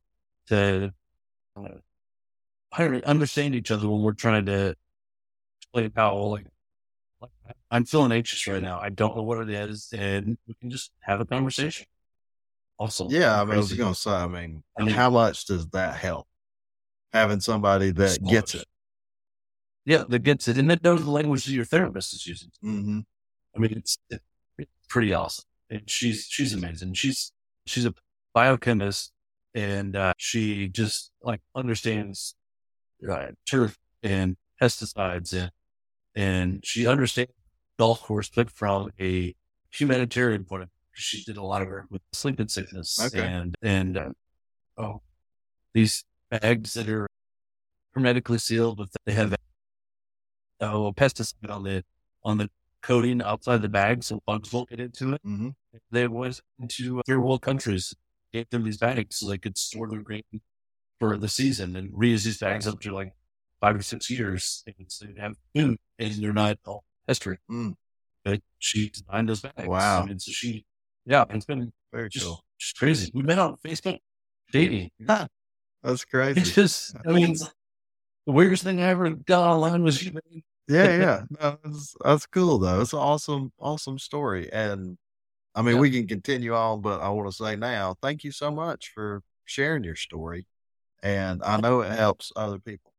understand each other when we're trying to explain how, like, I'm feeling anxious right now. I don't know what it is, and we can just have a conversation. Awesome. Yeah, I mean, I was going to say, I mean, how much does that help? Having somebody that gets it. Yeah, that gets it, and that knows the language that your therapist is using. I mean, it's pretty awesome, and she's amazing. She's a biochemist, and she just like understands turf and pesticides, and she understands golf course, but from a humanitarian point of view. She did a lot of work with sleeping sickness and these bags that are hermetically sealed, but they have pesticide on the coating outside the bag, so bugs won't get into it. They went into third world countries, gave them these bags so they could store their grain for the season and reuse these bags up to like 5 or 6 years, and so they have food and they're not all history. But she designed those bags. Wow. I mean, so it's been very cool. Just crazy. We met on Facebook dating. That's crazy. It's just, I mean, the weirdest thing I ever got online was you. Yeah. No, that's cool though. It's an awesome story. And I mean, we can continue on, but I want to say now, thank you so much for sharing your story. And I know it helps other people.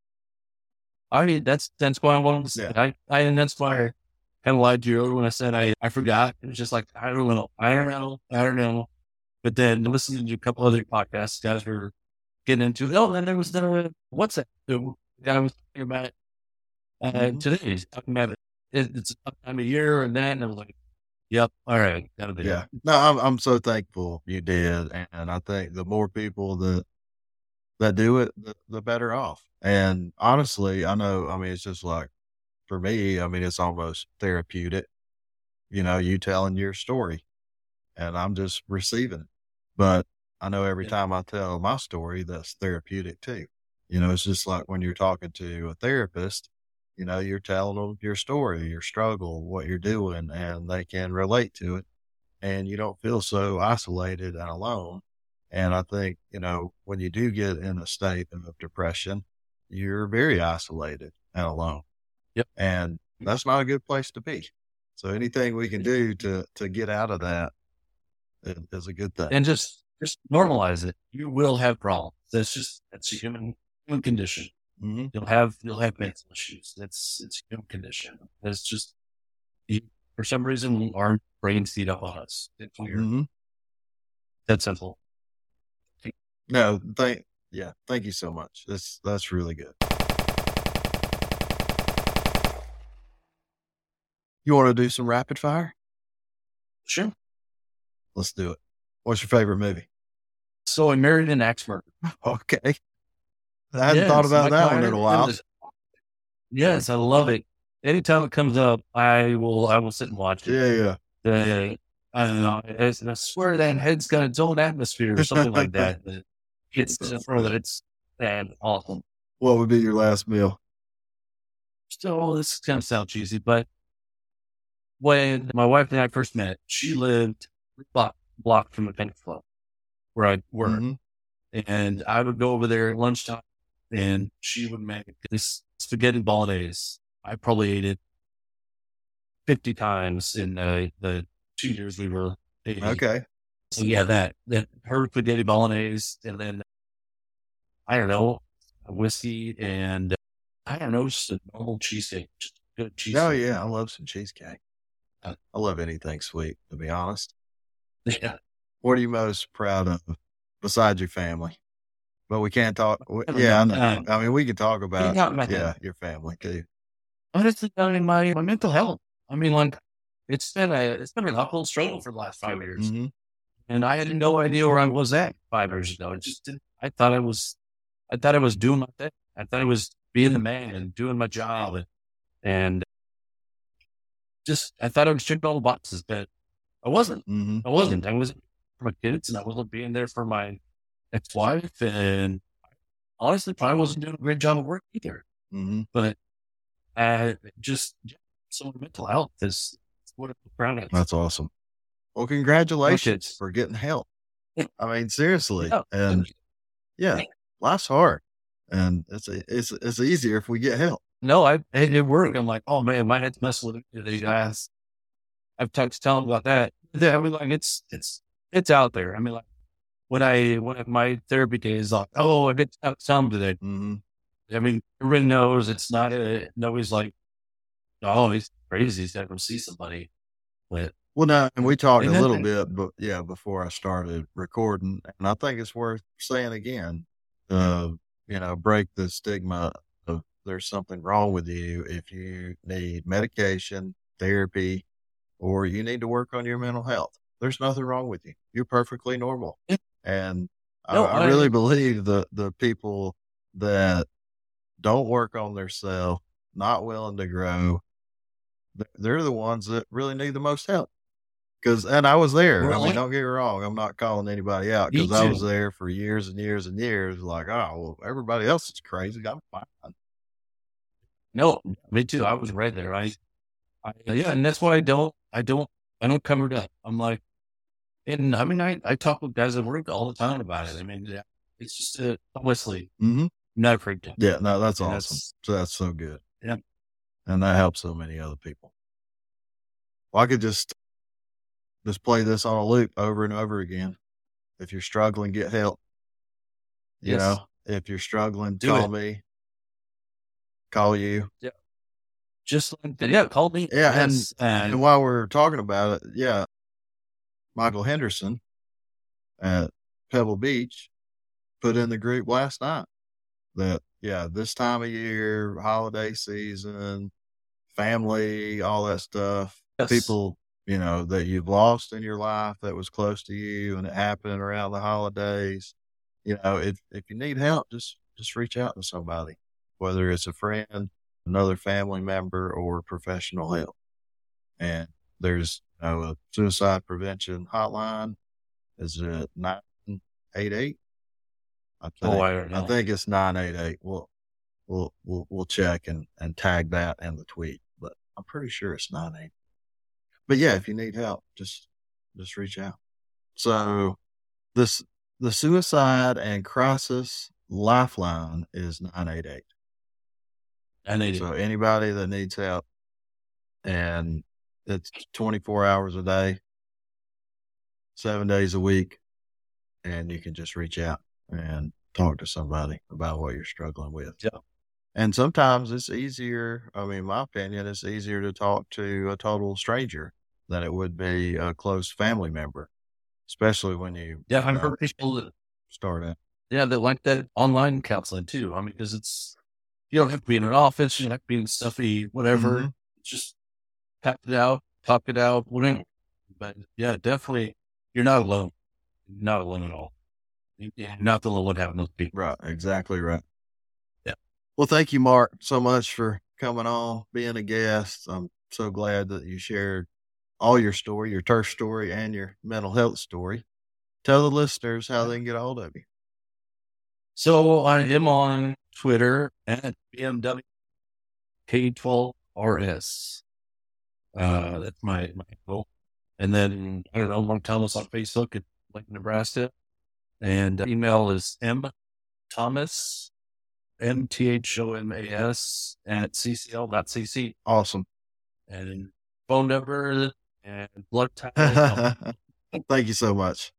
I mean, that's why I wanted to say and that's why I kind of lied to you when I said I forgot. It was just like, I don't know. But then listening to a couple other podcasts, guys were getting into it. Oh, then there was the WhatsApp. The guy was talking about today. He's talking about it's a time of year and that. And I was like, yep, all right. That'll be it. No, I'm so thankful you did. And I think the more people that do it, the better off. And honestly, I know, I mean, it's just like, for me, I mean, it's almost therapeutic, you telling your story and I'm just receiving it. But I know every time I tell my story, that's therapeutic too. It's just like when you're talking to a therapist, you're telling them your story, your struggle, what you're doing, and they can relate to it. And you don't feel so isolated and alone. And I think, when you do get in a state of depression, you're very isolated and alone. Yep. And that's not a good place to be. So anything we can do to get out of that is a good thing. And just normalize it. You will have problems. That's a human condition. You'll have mental issues. It's a human condition. It's just, for some reason, our brains feed up on us. It's weird. That's simple. No, thank you so much. That's really good. You want to do some rapid fire? Sure. Let's do it. What's your favorite movie? So I married an axe murderer. Okay. I hadn't thought about that one in a while. Yes, I love it. Anytime it comes up, I will sit and watch it. Yeah. I don't know. I swear that head's got its own atmosphere or something like that. It's awesome. What would be your last meal? So this is going to sound cheesy, but when my wife and I first met, she lived block from the Penny Club where I worked. And I would go over there at lunchtime and she would make this spaghetti bolognese. I probably ate it 50 times in the 2 years we were dating. Okay. So yeah, that her spaghetti bolognese, and then I don't know, a whiskey, and I don't know, just a normal cheesecake. Just good cheesecake. Oh yeah, I love some cheesecake. I love anything sweet, to be honest. Yeah. What are you most proud of besides your family? But we can't talk. Yeah, I know. I mean, we can talk about, your family too. Honestly, I mean, my mental health. I mean, like, it's been an uphill struggle for the last 5 years. Mm-hmm. And I had no idea where I was at 5 years ago. It just didn't, I thought I was doing my thing. I thought I was being the man and doing my job. And just, I thought I was checking all the boxes, but I wasn't. Mm-hmm. I wasn't for my kids, and I wasn't being there for my ex-wife. And honestly, probably wasn't doing a great job of work either. Mm-hmm. But just some mental health is what I'm proud of. That's awesome. Well, congratulations for getting help. I mean, seriously. Yeah. And life's hard, and it's easier if we get help. No, it worked. I'm like, oh man, my head's messing with it. These guys, I've texted them about that. I mean, like it's out there. I mean, like when my therapy day is like, oh, I get some today. Mm-hmm. I mean, everybody knows it's not nobody's like, oh, he's crazy. He's got to go see somebody. But well, no, and we talked a little bit, but before I started recording, and I think it's worth saying again, break the stigma of there's something wrong with you if you need medication, therapy, or you need to work on your mental health. There's nothing wrong with you. You're perfectly normal. And I really believe the people that don't work on themselves, not willing to grow, they're the ones that really need the most help. And I was there. Really? I mean, don't get me wrong. I'm not calling anybody out because I was there for years and years and years. Like, oh, well, everybody else is crazy. I'm fine. No, me too. I was right there. And that's why I don't cover it up. I'm like, and I mean, I talk with guys at work all the time about it. I mean, it's just honestly, not afraid to. Yeah, no, that's awesome. That's so good. Yeah. And that helps so many other people. Well, I could just play this on a loop over and over again. If you're struggling, get help. You know, if you're struggling, call me. Call you. Yeah. Just call me. Yeah. And while we're talking about it, Michael Henderson at Pebble Beach put in the group last night that, this time of year, holiday season, family, all that stuff, people, that you've lost in your life that was close to you and it happened around the holidays, if you need help, just reach out to somebody, whether it's a friend, another family member, or professional help. And there's a suicide prevention hotline. Is it 988? I think it's 988. We'll check and tag that in the tweet, but I'm pretty sure it's 988. But if you need help, just reach out. So the suicide and crisis lifeline is 988. So anybody that needs help, and it's 24 hours a day, 7 days a week, and you can just reach out and talk to somebody about what you're struggling with. Yeah. And sometimes it's easier. I mean, in my opinion, it's easier to talk to a total stranger than it would be a close family member, especially when you I've heard people that start out. Yeah, they like that online counseling too. I mean, because you don't have to be in an office, you don't have to be in stuffy whatever. Mm-hmm. Just tap it out, talk it out, whatever. But definitely, you're not alone. You're not alone at all. You're not the only one having those people. Right, exactly right. Yeah. Well, thank you, Mark, so much for coming on, being a guest. I'm so glad that you shared all your story, your turf story, and your mental health story. Tell the listeners how they can get a hold of you. So I am on Twitter at BMW K12RS. That's my handle. And then, I don't know, Mark Thomas on Facebook at Lincoln, Nebraska. And email is mthomas, MTHOMAS at ccl.cc. Awesome. And phone number and blood type. Thank you so much.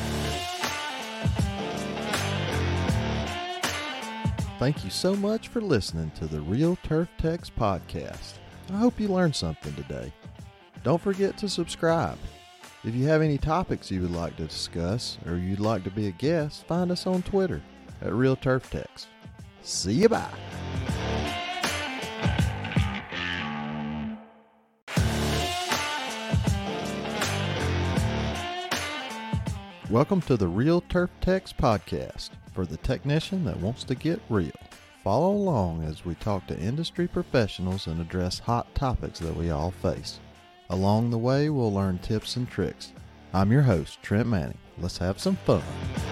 Thank you so much for listening to the Real Turf Techs podcast. I hope you learned something today. Don't forget to subscribe. If you have any topics you would like to discuss or you'd like to be a guest, find us on Twitter at Real Turf Techs. See you, bye. Welcome to the Real Turf Techs podcast for the technician that wants to get real. Follow along as we talk to industry professionals and address hot topics that we all face. Along the way, we'll learn tips and tricks. I'm your host, Trent Manning. Let's have some fun.